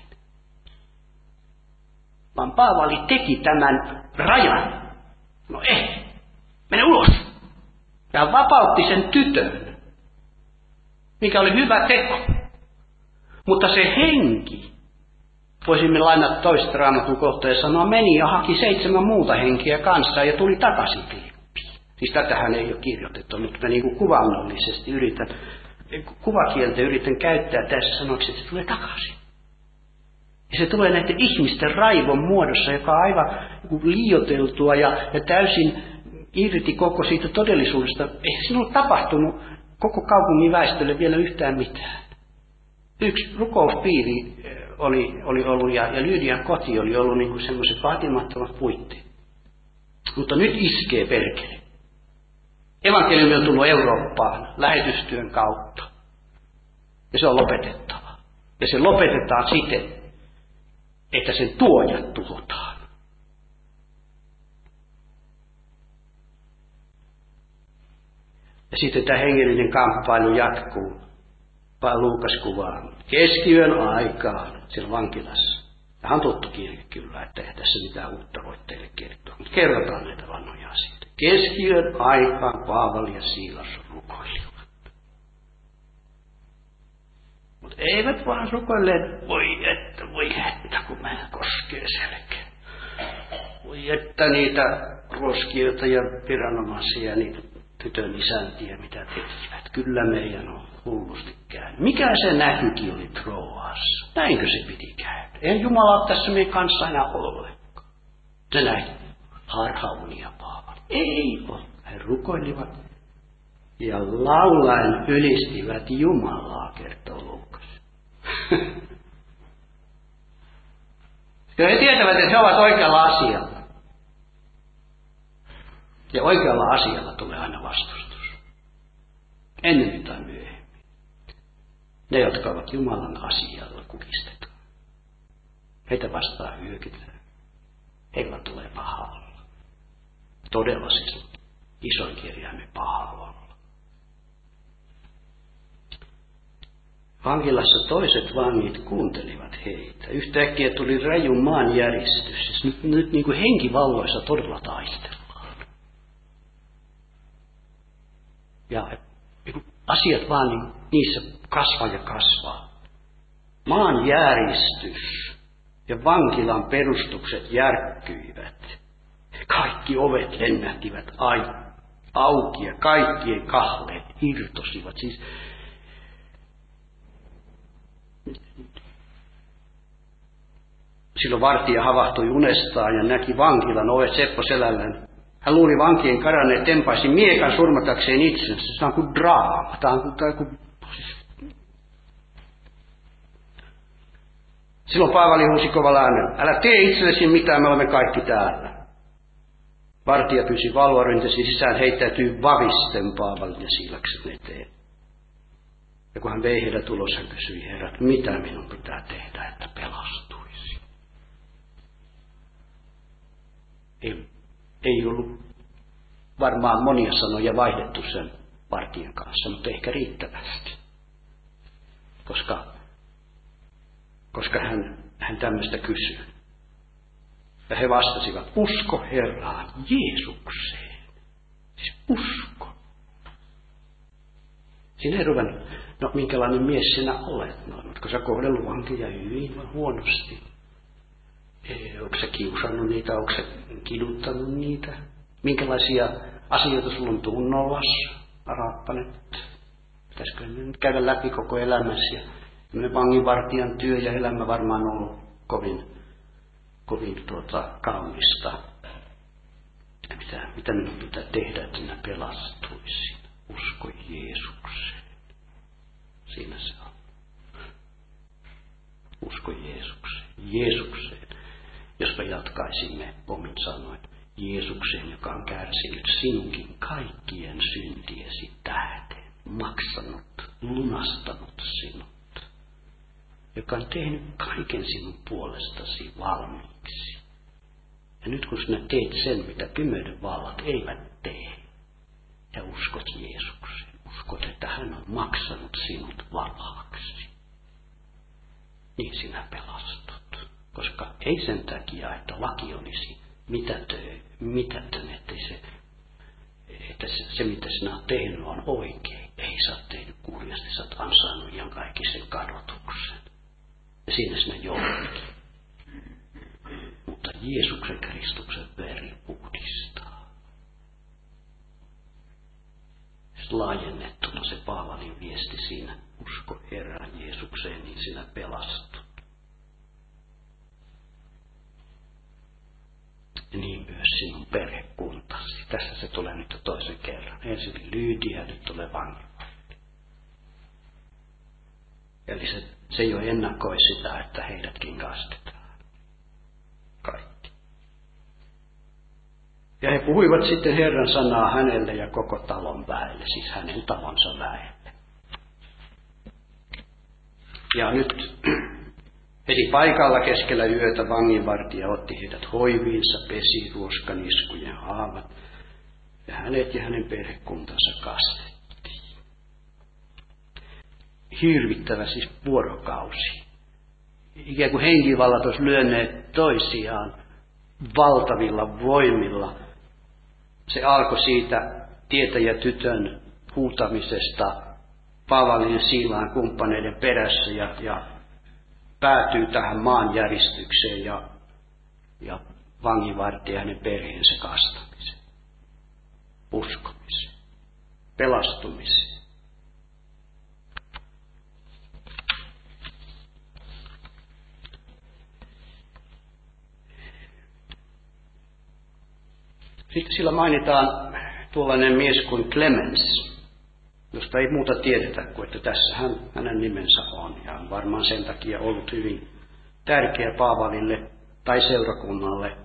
Vaan Paavali teki tämän rajan. No ei, mene ulos. Ja vapautti sen tytön, mikä oli hyvä teko. Mutta se henki, voisimme lainata toista Raamatun kohtaa ja sanoa, meni ja haki seitsemän muuta henkiä kanssaan ja tuli takaisin Filippiin. Siis tätähän ei ole kirjoitettu, mutta mä niin kuin kuvannollisesti yritän, kuvakieltä yritän käyttää tässä sanoksi, että se tulee takaisin. Ja se tulee näiden ihmisten raivon muodossa, joka on aivan liioiteltua ja, ja täysin irti koko siitä todellisuudesta. Ei siinä ole tapahtunut koko kaupungin väestölle vielä yhtään mitään. Yksi rukouspiiri oli, oli ollut ja, ja Lyydian koti oli ollut niin kuin semmoiset vaatimattomat puitteet. Mutta nyt iskee perkele. Evankeliumi on tullut Eurooppaan lähetystyön kautta. Ja se on lopetettava. Ja se lopetetaan siten, että sen tuojat tuhotaan. Ja sitten tämä hengellinen kamppailu jatkuu. Luukas kuvaa keskiyön aikaan siellä vankilassa. Tämä on tuttu kirja kyllä, että ei tässä mitään uutta voi teille kertoa. Mutta kerrotaan näitä vanhoja asioita. Keskiyön aikaan Paavali ja Siilas rukoilivat. Mutta eivät vaan rukoilleet, voi että, voi että, kun mä koskee selkeä. Voi että niitä ruoskijoita ja viranomaisia ja niitä tytön isäntiä, mitä tekivät. Kyllä meidän on hullusti käynyt. Mikä se näkykin oli Troassa? Näinkö se piti käydä? Eihän Jumala ole tässä meidän kanssa enää ollenkaan. Se näin harhaunia Paavali. Ei ole. He rukoilivat ja laulaen ylistivät Jumalaa, kertoo Luukas. Ja he tietävät, että he ovat oikealla asialla. Ja oikealla asialla tulee aina vastustus. Ennen tai myöhemmin. Ne, jotka ovat Jumalan asialla, kukistetaan. Heitä vastaan hyökytään. Heillä tulee paha olla. Todella siis isoin kirjaimen paha olla. Vankilassa toiset vangit kuuntelivat heitä. Yhtäkkiä tuli raju maanjäristys. Siis nyt, nyt niin kuin henkivalloissa todella taistellaan. Ja asiat vaan niin, niissä kasvaa ja kasvaa. Maanjäristys ja vankilan perustukset järkkyivät. Kaikki ovet lennähtivät auki ja kaikkien kahleet irtosivat. Siis silloin vartija havahtui unestaan ja näki vankilan ovet Seppo selällään. Hän luuli vankien karanneet, tempaisi miekan surmatakseen itsensä. Se on kuin draama. Tämä on kuin, tämä on kuin... Silloin Paavali huusi kovalla äänellä, älä tee itsellesi mitään, me olemme kaikki täällä. Vartija pyysi valvorintensa sisään, heittäytyi vavisten Paavalin ja Siilaksen eteen. Ja kun hän vei heidät ulos, hän kysyi herrat, mitä minun pitää tehdä, että pelastuisi. Ei, ei ollut varmaan monia sanoja vaihdettu sen vartijan kanssa, mutta ehkä riittävästi. Koska, koska hän, hän tämmöistä kysyi. Ja he vastasivat, usko Herraan Jeesukseen. Siis usko. Siinä ei ruvennut, no minkälainen mies sinä olet, no, oletko sä kohdellut vankeja hyvin vai huonosti? E, onko sä kiusannut niitä, onko sä kiduttanut niitä? Minkälaisia asioita sulla on tunnollas, Araappanet? Pitäisikö nyt käydä läpi koko elämäsi? Ja vanginvartijan työ ja elämä varmaan on ollut kovin, kovin tuota, kaunista. Mitä, mitä minun pitää tehdä, että minä pelastuisin? Usko Jeesukseen. Siinä se on. Usko Jeesukseen. Jeesukseen. Jos me jatkaisimme omin sanoin. Jeesukseen, joka on kärsinyt sinunkin kaikkien syntiesi tähden. Maksanut, lunastanut sinut. Joka on tehnyt kaiken sinun puolestasi valmiiksi. Ja nyt kun sinä teet sen, mitä pimeyden vallat eivät tee. Ja uskot Jeesukseen. Uskot, että hän on maksanut sinut vapaaksi. Niin sinä pelastut. Koska ei sen takia, että laki olisi mitätön, mitätön että, se, että se, se, mitä sinä olet tehnyt, on oikein. Ei sä ole tehnyt kurjasti, sä oot ansainnut ihan kaikki sen kadotuksen. Ja siinä sinä joudutkin. Mutta Jeesuksen Kristuksen veri puhdistaa. Laajennettuna se Paavalin viesti siinä, usko Herran Jeesukseen, niin sinä pelastut. Ja niin myös sinun perhekuntasi. Tässä se tulee nyt jo toisen kerran. Ensin Lyydia, nyt tulee vanginvartija. Eli se, se jo ennakoi sitä, että heidätkin kastetaan. Kaikki. Ja he puhuivat sitten Herran sanaa hänelle ja koko talon väelle, siis hänen talonsa väelle. Ja nyt heti paikalla keskellä yötä vanginvartija otti heidät hoiviinsa, pesi ruoskaniskujen haavat, ja hänet ja hänen perhekuntansa kastettiin. Hirvittävä siis vuorokausi. Ikään kuin henkivallat olisi lyönneet toisiaan valtavilla voimilla. Se alkoi siitä tietäjätytön huutamisesta Paavalin ja Siilaan kumppaneiden perässä ja, ja päätyy tähän maanjäristykseen ja, ja vanginvartija hänen perheensä kastamiseen, uskomiseen, pelastumiseen. Sitten sillä mainitaan tuollainen mies kuin Clemens, josta ei muuta tiedetä kuin, että tässä hän, hänen nimensä on. Ja on varmaan sen takia ollut hyvin tärkeä Paavalille tai seurakunnalle.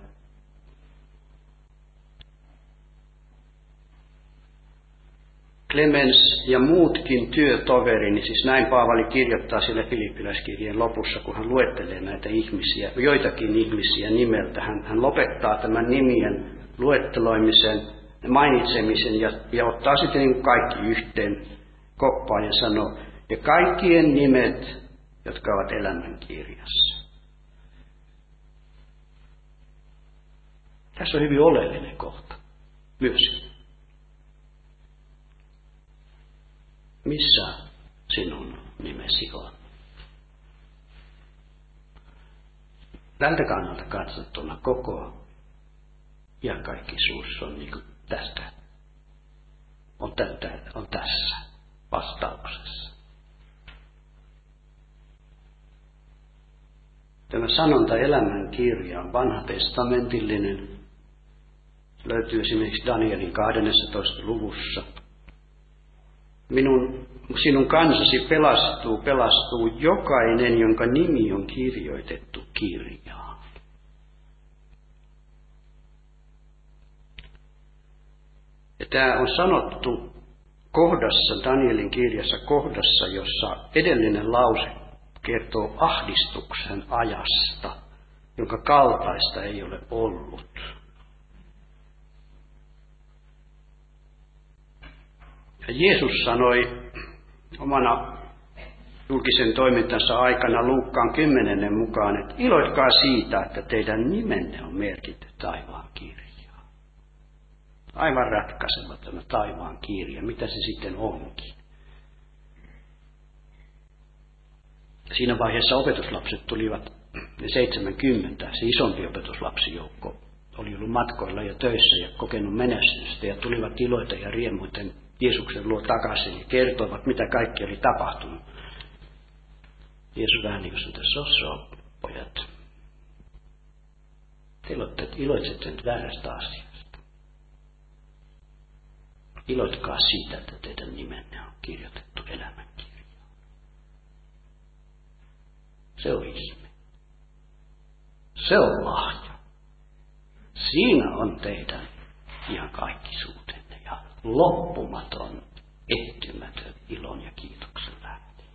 Clemens ja muutkin työtoverini, siis näin Paavali kirjoittaa sille Filippiläiskirjeen lopussa, kun hän luettelee näitä ihmisiä, joitakin ihmisiä nimeltä. Hän, hän lopettaa tämän nimien luetteloimisen, mainitsemisen ja, ja ottaa sitten niin kaikki yhteen koppaan ja sanoo, ja kaikkien nimet, jotka ovat elämänkirjassa. Tässä on hyvin oleellinen kohta myös. Missä sinun nimesi on? Tältä kannalta katsottuna koko iankaikkisuus on niin kuin tästä, on, tätä, on tässä vastauksessa. Tämä sanonta elämän kirja on vanhatestamentillinen. Se löytyy esimerkiksi Danielin kahdennessatoista luvussa. Minun, sinun kansasi pelastuu, pelastuu jokainen, jonka nimi on kirjoitettu kirjaan. Ja tämä on sanottu kohdassa, Danielin kirjassa kohdassa, jossa edellinen lause kertoo ahdistuksen ajasta, jonka kaltaista ei ole ollut. Ja Jeesus sanoi omana julkisen toimintansa aikana Luukkaan kymmenennen mukaan, että iloitkaa siitä, että teidän nimenne on merkitty taivaan kirjaan. Aivan ratkaiseva tämä taivaan kirja, mitä se sitten onkin. Siinä vaiheessa opetuslapset tulivat, ne seitsemänkymmentä, se isompi opetuslapsijoukko oli ollut matkoilla ja töissä ja kokenut menestystä ja tulivat iloita ja riemuiten Jeesuksen luo takaisin ja kertoivat, mitä kaikki oli tapahtunut. Jeesus vähän niin kuin sanoi, että sosso, pojat, te iloitsette nyt väärästä asiasta. Iloitkaa siitä, että teidän nimenne on kirjoitettu elämänkirjaan. Se on ihme. Se on lahja. Siinä on teidän ihan kaikkisuutenne ja loppumaton, ehtymätön ilon ja kiitoksen lähde.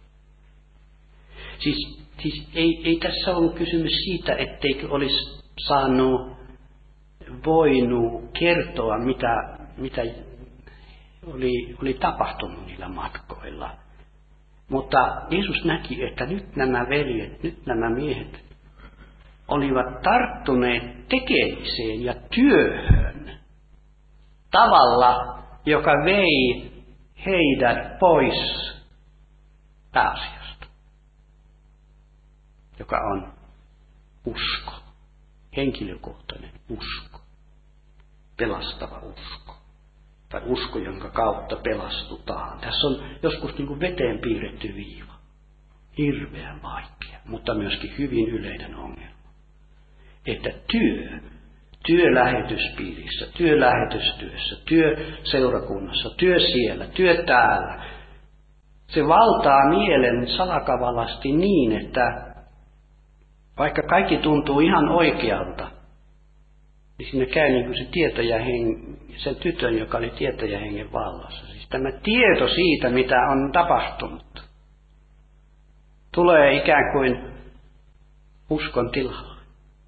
Siis, siis ei, ei tässä ollut kysymys siitä, etteikö olisi saanut, voinut kertoa, mitä, mitä oli, oli tapahtunut niillä matkoilla. Mutta Jeesus näki, että nyt nämä veljet, nyt nämä miehet olivat tarttuneet tekemiseen ja työhön tavalla, joka vei heidät pois pääasiasta, joka on usko, henkilökohtainen usko, pelastava usko, tai usko, jonka kautta pelastutaan. Tässä on joskus niin kuin veteen piirretty viiva, hirveän vaikea, mutta myöskin hyvin yleinen ongelma, että työ, työ lähetyspiirissä, työ lähetystyössä, työ seurakunnassa, työ siellä, työ täällä, se valtaa mielen salakavalasti niin, että vaikka kaikki tuntuu ihan oikealta, niin siinä käy niin kuin se tietäjähengen, sen tytön, joka oli tietäjähengen vallassa. Siis tämä tieto siitä, mitä on tapahtunut, tulee ikään kuin uskon tilalle.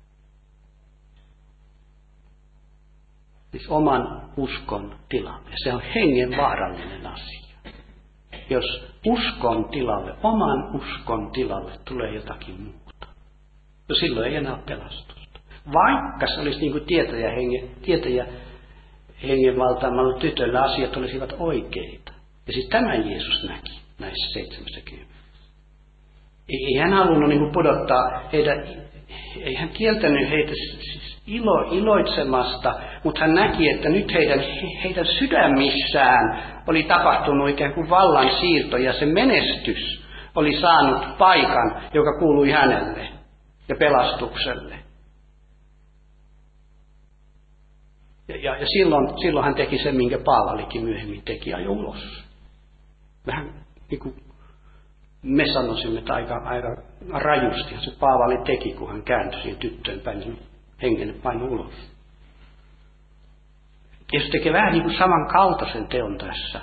Siis oman uskon tilalle. Se on hengen vaarallinen asia. Jos uskon tilalle, oman uskon tilalle tulee jotakin muuta, no silloin ei enää ole pelastusta. Vaikka se olisi niin kuin tietäjähengen, tietäjähengen valtaamalla tytöllä asiat olisivat oikeita. Ja siis tämän Jeesus näki näissä seitsemässäkymmenessä. Ei hän halunnut niin kuin pudottaa heidän, ei hän kieltänyt heitä siis ilo, iloitsemasta, mutta hän näki, että nyt heidän, heidän sydämissään oli tapahtunut ikään kuin vallan siirto ja se menestys oli saanut paikan, joka kuului hänelle ja pelastukselle. Ja ja, ja silloin, silloin hän teki sen, minkä Paavalikin myöhemmin teki, ajoi ulos. Vähän niin kuin me sanoisimme, että aika, aika rajusti se Paavali teki, kun hän kääntyi siihen tyttöön päin, niin hengen painoi ulos. Jeesus tekee vähän niin kuin samankaltaisen teon tässä.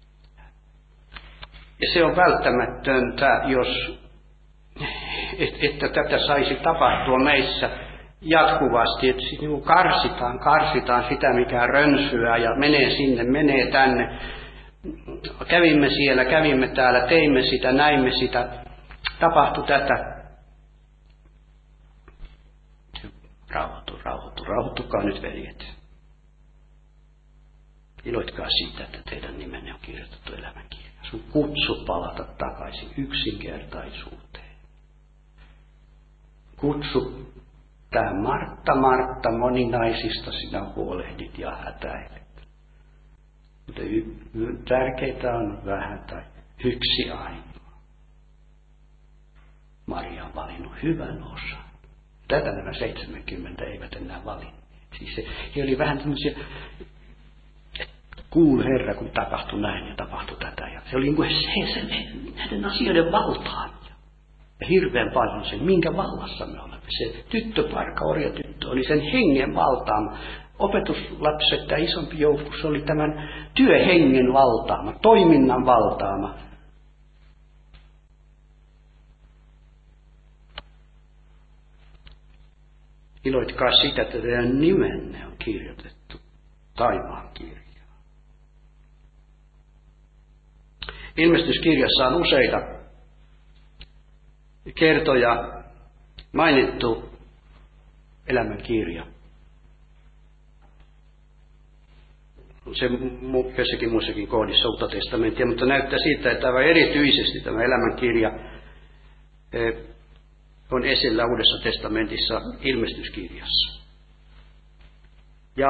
Ja se on välttämätöntä, jos, että tätä saisi tapahtua meissä jatkuvasti, että siis niin kuin karsitaan, karsitaan sitä, mikä rönsyää ja menee sinne, menee tänne. Kävimme siellä, kävimme täällä, teimme sitä, näimme sitä, tapahtui tätä. Rauhoitu, rauhoitu, rauhoittukaa nyt, veljet. Iloitkaa siitä, että teidän nimenne on kirjoitettu elämänkirjaan. Sun kutsu palata takaisin yksinkertaisuuteen. Kutsu tähän Martta, Martta, moninaisista sinä huolehdit ja hätäilet. Mutta y- tärkeitä on vähän tai yksi ainoa. Maria on valinnut hyvän osan. Tätä nämä seitsemänkymmentä eivät enää valinneet. Siis se, he oli vähän tämmöisiä, kuul Herra, kun tapahtui näin ja tapahtui tätä. Ja se oli niin kuin se, se näiden asioiden valtaan. Ja hirveän paljon sen, minkä vallassa me olemme. Se tyttöparka, orjatyttö, oli sen hengen valtaama. Opetuslapset, tämä isompi joukko, se oli tämän työhengen valtaama, toiminnan valtaama. Iloitkaa sitä, että teidän nimenne on kirjoitettu taivaan kirjaan. Ilmestyskirjassa on useita kertoja mainittu elämänkirja. Se jossakin muissakin kohdissa uutta testamenttia, mutta näyttää siltä, että aivan erityisesti tämä elämänkirja on esillä Uudessa testamentissa ilmestyskirjassa. Ja,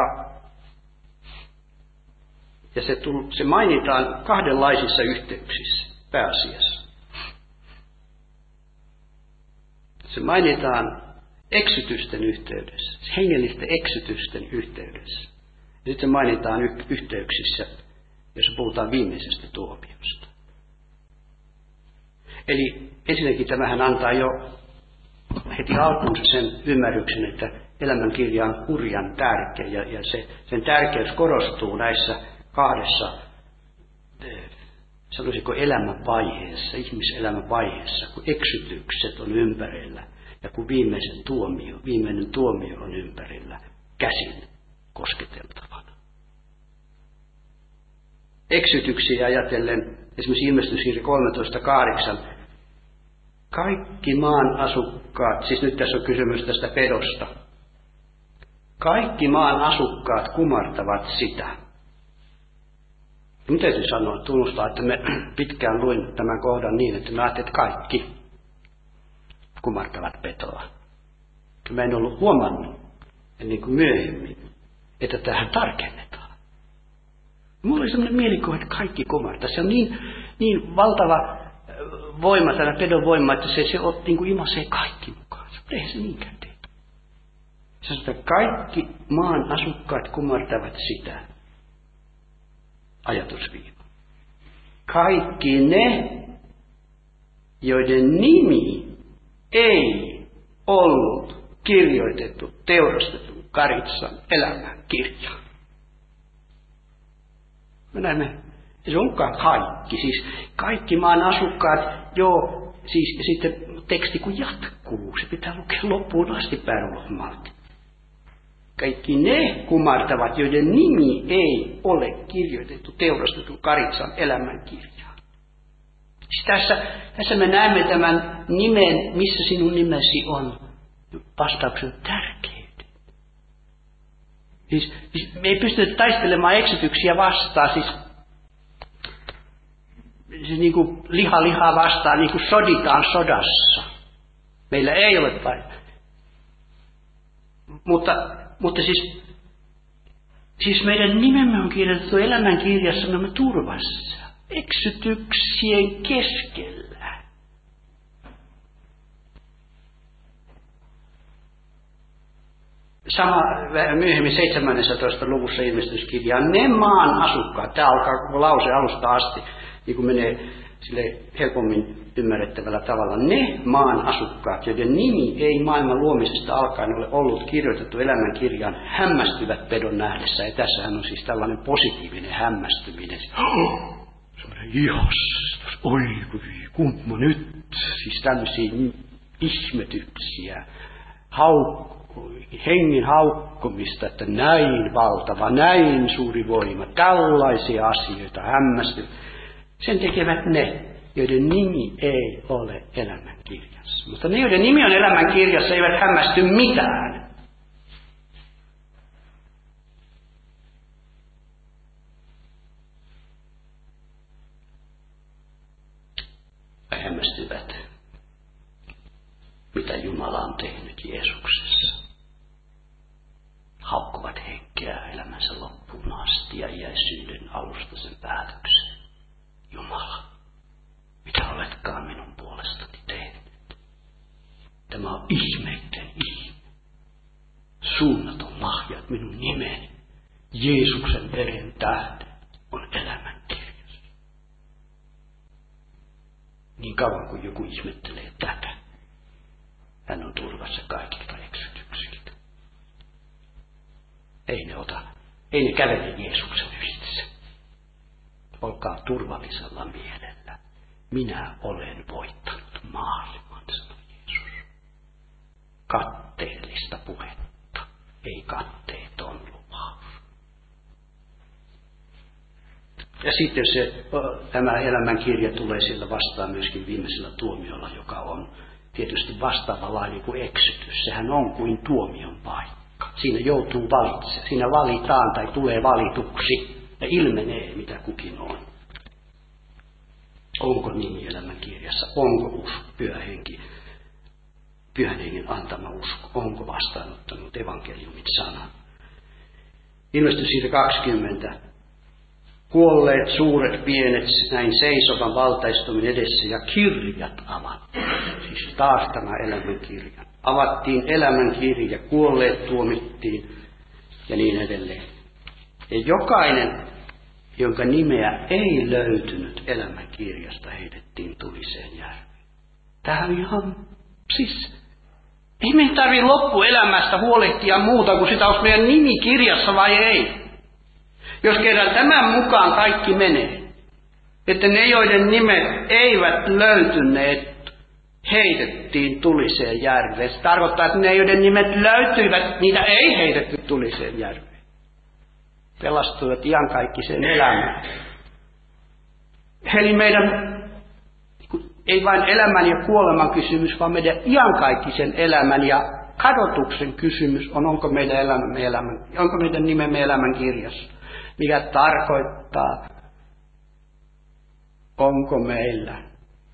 ja se, tull, se mainitaan kahdenlaisissa yhteyksissä pääasiassa. Se mainitaan eksytysten yhteydessä, hengellisten eksytysten yhteydessä. Ja sitten se mainitaan y- yhteyksissä, jossa puhutaan viimeisestä tuomiosta. Eli ensinnäkin tämähän antaa jo heti alkuunsa sen ymmärryksen, että elämänkirja on hurjan tärkeä, ja, ja se, sen tärkeys korostuu näissä kahdessa, sanoisiko elämänvaiheessa, ihmiselämän vaiheessa, kun eksytykset on ympärillä ja kun viimeisen tuomio, viimeinen tuomio on ympärillä käsin kosketeltavana. Eksytyksiä ajatellen, esimerkiksi ilmestyskirja kolmetoista kahdeksan, kaikki maan asukkaat, siis nyt tässä on kysymys tästä pedosta, kaikki maan asukkaat kumartavat sitä. Minun täytyy sanoa, tunnustaa, että me pitkään luin tämän kohdan niin, että mä ajattelin, että kaikki kumartavat petoa. Mä en ollut huomannut, ennen kuin myöhemmin, että tähän tarkennetaan. Mulla oli sellainen mielikuva, että kaikki kumartaa. Se on niin, niin valtava voima, tämä pedon voima, että se, se on, niin kuin imasee kaikki mukaan. Eihän se niinkään tee. Se sanotaan, että kaikki maan asukkaat kumartavat sitä. Ajatusviiva. Kaikki ne, joiden nimi ei ollut kirjoitettu teurastetun Karitsan elämänkirjaan. Me näemme, se onkaan kaikki, siis kaikki maan asukkaat, joo, siis ja sitten teksti kun jatkuu, se pitää lukea loppuun asti päärulosmalti. Kaikki ne kumartavat, joiden nimi ei ole kirjoitettu teurastetun Karitsan elämänkirjaan. Siis tässä, tässä me näemme tämän nimen, missä sinun nimesi on. Vastauksen tärkeyden. Siis, siis me ei pystytä taistelemaan eksytyksiä vastaan, siis, siis niin kuin liha lihaa vastaan, niin kuin soditaan sodassa. Meillä ei ole paikkaa. Mutta, mutta siis, siis meidän nimemme on kirjoitettu elämänkirjassa, me olemme turvassa, eksytyksien keskellä. sama myöhemmin seitsemännentoista luvussa ilmestyskirjaan, ne maan asukkaat, tämä alkaa koko lause alusta asti, niin kuin menee sille helpommin ymmärrettävällä tavalla, ne maan asukkaat, joiden nimi ei maailman luomisesta alkaen ole ollut kirjoitettu elämänkirjaan, hämmästyvät pedon nähdessä. Ja tässähän on siis tällainen positiivinen hämmästyminen. Semmoinen ihastus, oi kumma nyt, siis tämmöisiä ihmetyksiä, haukku, hengen haukkumista, että näin valtava, näin suuri voima, tällaisia asioita hämmästyvät. Sen tekevät ne, joiden nimi ei ole elämänkirjassa. Mutta ne, joiden nimi on elämänkirjassa, eivät hämmästy mitään. He hämmästyvät, mitä Jumala on tehnyt Jeesuksessa. Haukkuvat henkeä elämänsä loppuun asti ja iäisyyden alusta sen päätökseen. Jumala, mitä oletkaan minun puolestani tehnyt? Tämä on ihmeiden ihme. Suunnaton lahja, että minun nimeni, Jeesuksen veren tähden, on elämänkirjassa. Niin kauan kuin joku ihmettelee tätä, hän on turvassa kaikilta eksytyksiltä. Ei ne ota, ei ne kävele Jeesuksen ylitse. Olkaa turvallisella mielellä. Minä olen voittanut maailman, sanoi Jeesus. Katteellista puhetta, ei katteeton lupaus. Ja sitten se, tämä elämänkirja tulee sillä vastaan myöskin viimeisellä tuomiolla, joka on tietysti vastaavanlainen kuin eksytys. Sehän on kuin tuomion paikka. Siinä joutuu valitsemaan. Siinä valitaan tai tulee valituksi. Ja ilmenee, mitä kukin on. Onko nimi elämänkirjassa? Onko usko, pyhä henki, pyhän hengen antama usko? Onko vastaanottanut evankeliumin sanan? Ilmestys siitä kaksikymmentä. Kuolleet, suuret, pienet, näin seisovan valtaistumin edessä ja kirjat avattiin. Siis taas tämä elämänkirja. Avattiin elämänkirja, kuolleet tuomittiin ja niin edelleen. Ja jokainen, jonka nimeä ei löytynyt elämänkirjasta, heitettiin tuliseen järveen. Tähän on ihan, siis, ei meidän tarvitse loppuelämästä huolehtia muuta kuin sitä, onko meidän nimi kirjassa vai ei. Jos kerran tämän mukaan kaikki menee, että ne, joiden nimet eivät löytyneet, heitettiin tuliseen järveen. Se tarkoittaa, että ne, joiden nimet löytyivät, niitä ei heitetty tuliseen järveen. Pelastuivat iankaikkiseen elämään. Eli meidän, ei vain elämän ja kuoleman kysymys, vaan meidän iankaikkisen elämän ja kadotuksen kysymys on, onko meidän elämämme elämän, onko meidän nimemme elämän kirjassa. Mikä tarkoittaa, onko meillä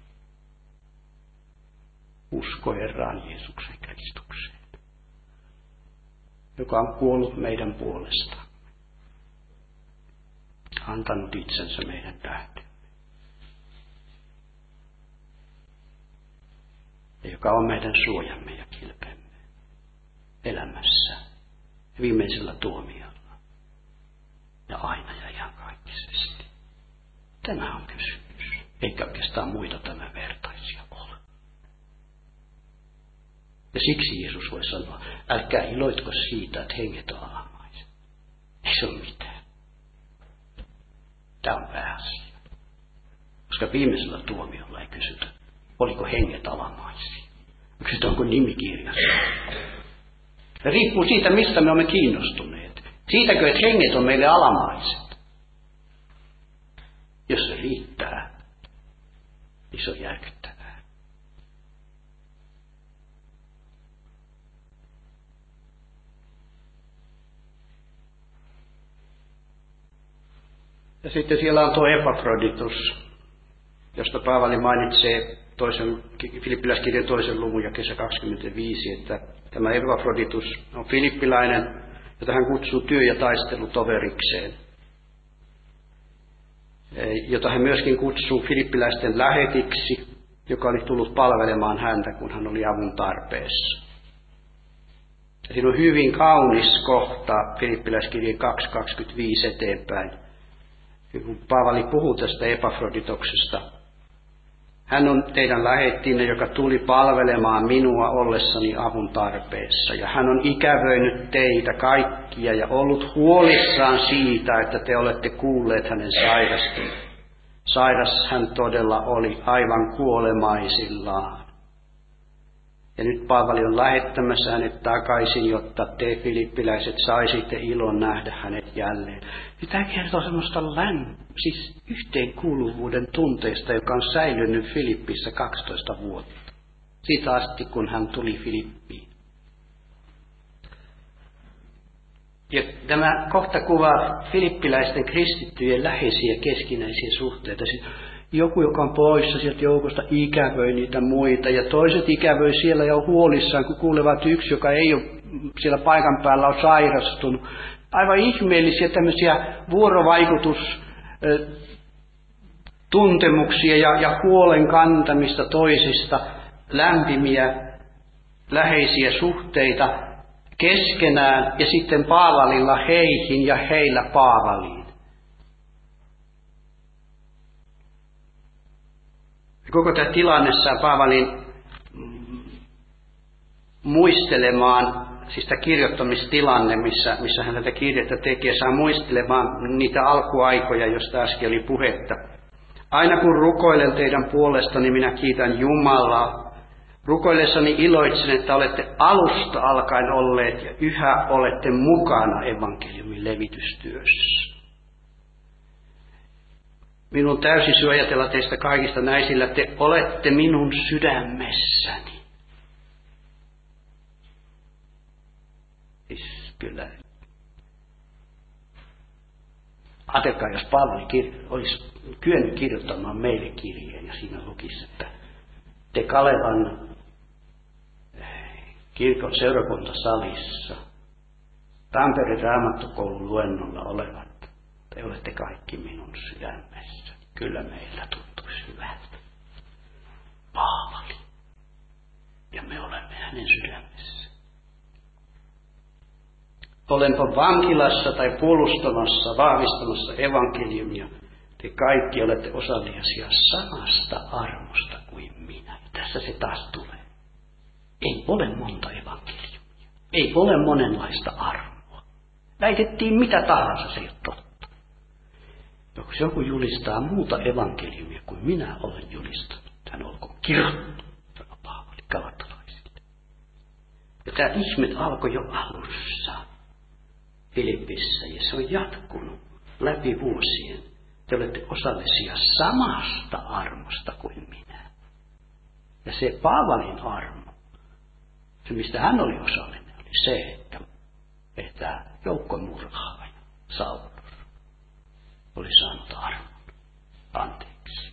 usko Herraan Jeesuksen Kristukseen, joka on kuollut meidän puolesta, antanut itsensä meidän tähtemme, ja joka on meidän suojamme ja kilpemme elämässä viimeisellä tuomiolla ja aina ja ihan kaikkisesti. Tämä on kysymys, eikä oikeastaan muita tämän vertaisia ole. Ja siksi Jeesus voi sanoa, älkää iloitko siitä, että henget on alamaiset. Ei se ole mitään. Tämä on pääasia. Koska viimeisellä tuomiolla ei kysytä, oliko henget alamaisia. Kysytään, onko nimi kirjassa. Ja riippuu siitä, mistä me olemme kiinnostuneet. Siitäkö, että henget on meille alamaiset. Jos se riittää, niin se on järkyttävää. Ja sitten siellä on tuo Epafroditus, josta Paavali mainitsee toisen, Filippiläiskirjan toisen luvun ja kesä kaksikymmentäviisi, että tämä Epafroditus on filippiläinen, jota hän kutsuu työ- ja taistelutoverikseen, jota hän myöskin kutsuu filippiläisten lähetiksi, joka oli tullut palvelemaan häntä, kun hän oli avun tarpeessa. Ja siinä on hyvin kaunis kohta Filippiläiskirjeen kaksi kaksikymmentäviisi eteenpäin, kun Paavali puhuu tästä Epafroditoksesta. Hän on teidän lähettinne, joka tuli palvelemaan minua ollessani avun tarpeessa. Ja hän on ikävöinyt teitä kaikkia ja ollut huolissaan siitä, että te olette kuulleet hänen sairastuneen. Sairas hän todella oli, aivan kuolemaisillaan. Ja nyt Paavali on lähettämässä hänet takaisin, jotta te filippiläiset saisitte ilon nähdä hänet jälleen. Ja tämä kertoo semmoista län, siis yhteenkuuluvuuden tunteesta, joka on säilynyt Filippissä kaksitoista vuotta. Siitä asti, kun hän tuli Filippiin. Ja tämä kohta kuvaa filippiläisten kristittyjen läheisiä keskinäisiä suhteita. Joku, joka on poissa sieltä joukosta, ikävöi niitä muita, ja toiset ikävöi siellä ja on huolissaan, kun kuulevat yksi, joka ei ole siellä paikan päällä, on sairastunut. Aivan ihmeellisiä tämmöisiä vuorovaikutustuntemuksia ja, ja huolen kantamista toisista, lämpimiä, läheisiä suhteita keskenään, ja sitten Paavalilla heihin ja heillä Paavaliin. Koko tämä tilanne saa Paavalin muistelemaan, siis tämä kirjoittamistilanne, missä, missä hän tätä kirjettä tekee, saa muistelemaan niitä alkuaikoja, joista äsken oli puhetta. Aina kun rukoilen teidän puolestani, minä kiitän Jumalaa. Rukoillessani iloitsen, että olette alusta alkaen olleet ja yhä olette mukana evankeliumin levitystyössä. Minun täysi syy ajatella teistä kaikista näin, sillä te olette minun sydämessäni. Siis kyllä. Ajatelkaa, jos Paavali kir- olisi kyennyt kirjoittamaan meille kirjeen ja siinä lukisi, että te Kalevan kirkon seurakuntasalissa Tampereen Raamattokoulun luennolla olevat, te olette kaikki minun sydämessä. Kyllä meillä tuntuisi hyvältä. Paavali. Ja me olemme hänen sydämessä. Olenpa vankilassa tai puolustamassa, vahvistamassa evankeliumia. Te kaikki olette osallisia samasta armosta kuin minä. Ja tässä se taas tulee. Ei ole monta evankeliumia. Ei ole monenlaista armoa. Väitettiin mitä tahansa, se ei ole totta. Jos joku julistaa muuta evankeliumia kuin minä olen julistanut, hän olkoon kirottu, sanoi Paavali galatalaisille. Ja tämä ihme alkoi jo alussa Filippissä, ja se on jatkunut läpi vuosien. Te olette osallisia samasta armosta kuin minä. Ja se Paavalin armo, se mistä hän oli osallinen, oli se, että, että joukkomurhaaja Saulus oli saanut armon anteeksi.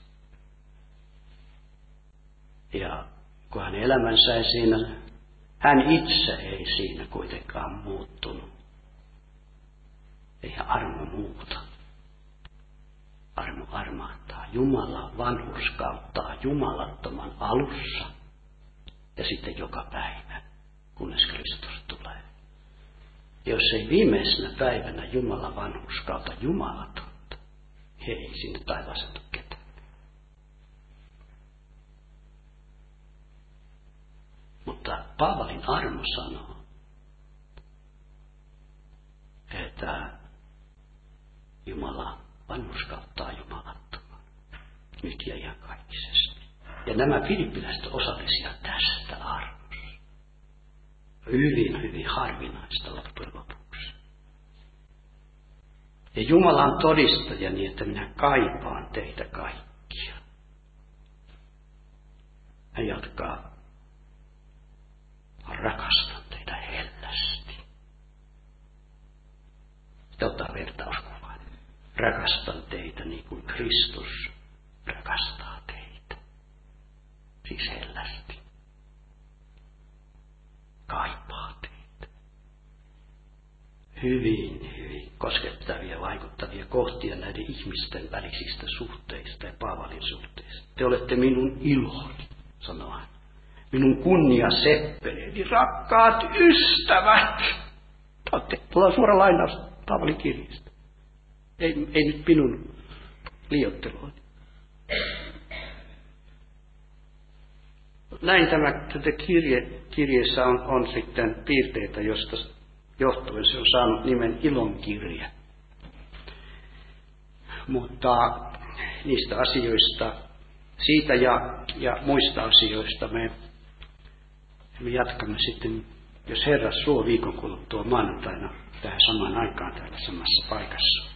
Ja kun hän elämänsä ei siinä, hän itse ei siinä kuitenkaan muuttunut. Eihän armo muuta. Armo armahtaa. Jumala vanhurskauttaa jumalattoman alussa ja sitten joka päivä, kunnes Kristus tulee. Ja jos ei viimeisenä päivänä Jumala vanhurskauta jumalatonta, he ei sinne taivaaseen tule ketään. Mutta Paavalin armo sanoo, että Jumala vanhurskauttaa jumalattoman nyt ja iankaikkisesti. Ja nämä filippiläiset osallisia tästä armosta. Hyvin, hyvin harvinaista loppujen lopuksi. Ja Jumala on todistajani, että minä kaipaan teitä kaikkia. Hän jatkaa, rakastan teitä hellästi. Sitten ottaa vertauskuvan. Rakastan teitä niin kuin Kristus rakastaa teitä. Siis hellästi. Kaipaa teitä. Hyvin, hyvin koskettavia, vaikuttavia kohtia näiden ihmisten välisistä suhteista ja Paavalin suhteista. Te olette minun iloni, sanoo hän. minun kunnia seppeleeni, rakkaat ystävät. Tuolla on suora lainaus Paavalin kirjasta. Ei, ei nyt minun liioitteluani. Näin tämä tätä kirje, kirjeessä on, on sitten piirteitä, josta johtuen se on saanut nimen ilonkirje. Mutta niistä asioista, siitä ja, ja muista asioista me, me jatkamme sitten, jos Herra suo viikon kuluttua maanantaina tähän samaan aikaan täällä samassa paikassa.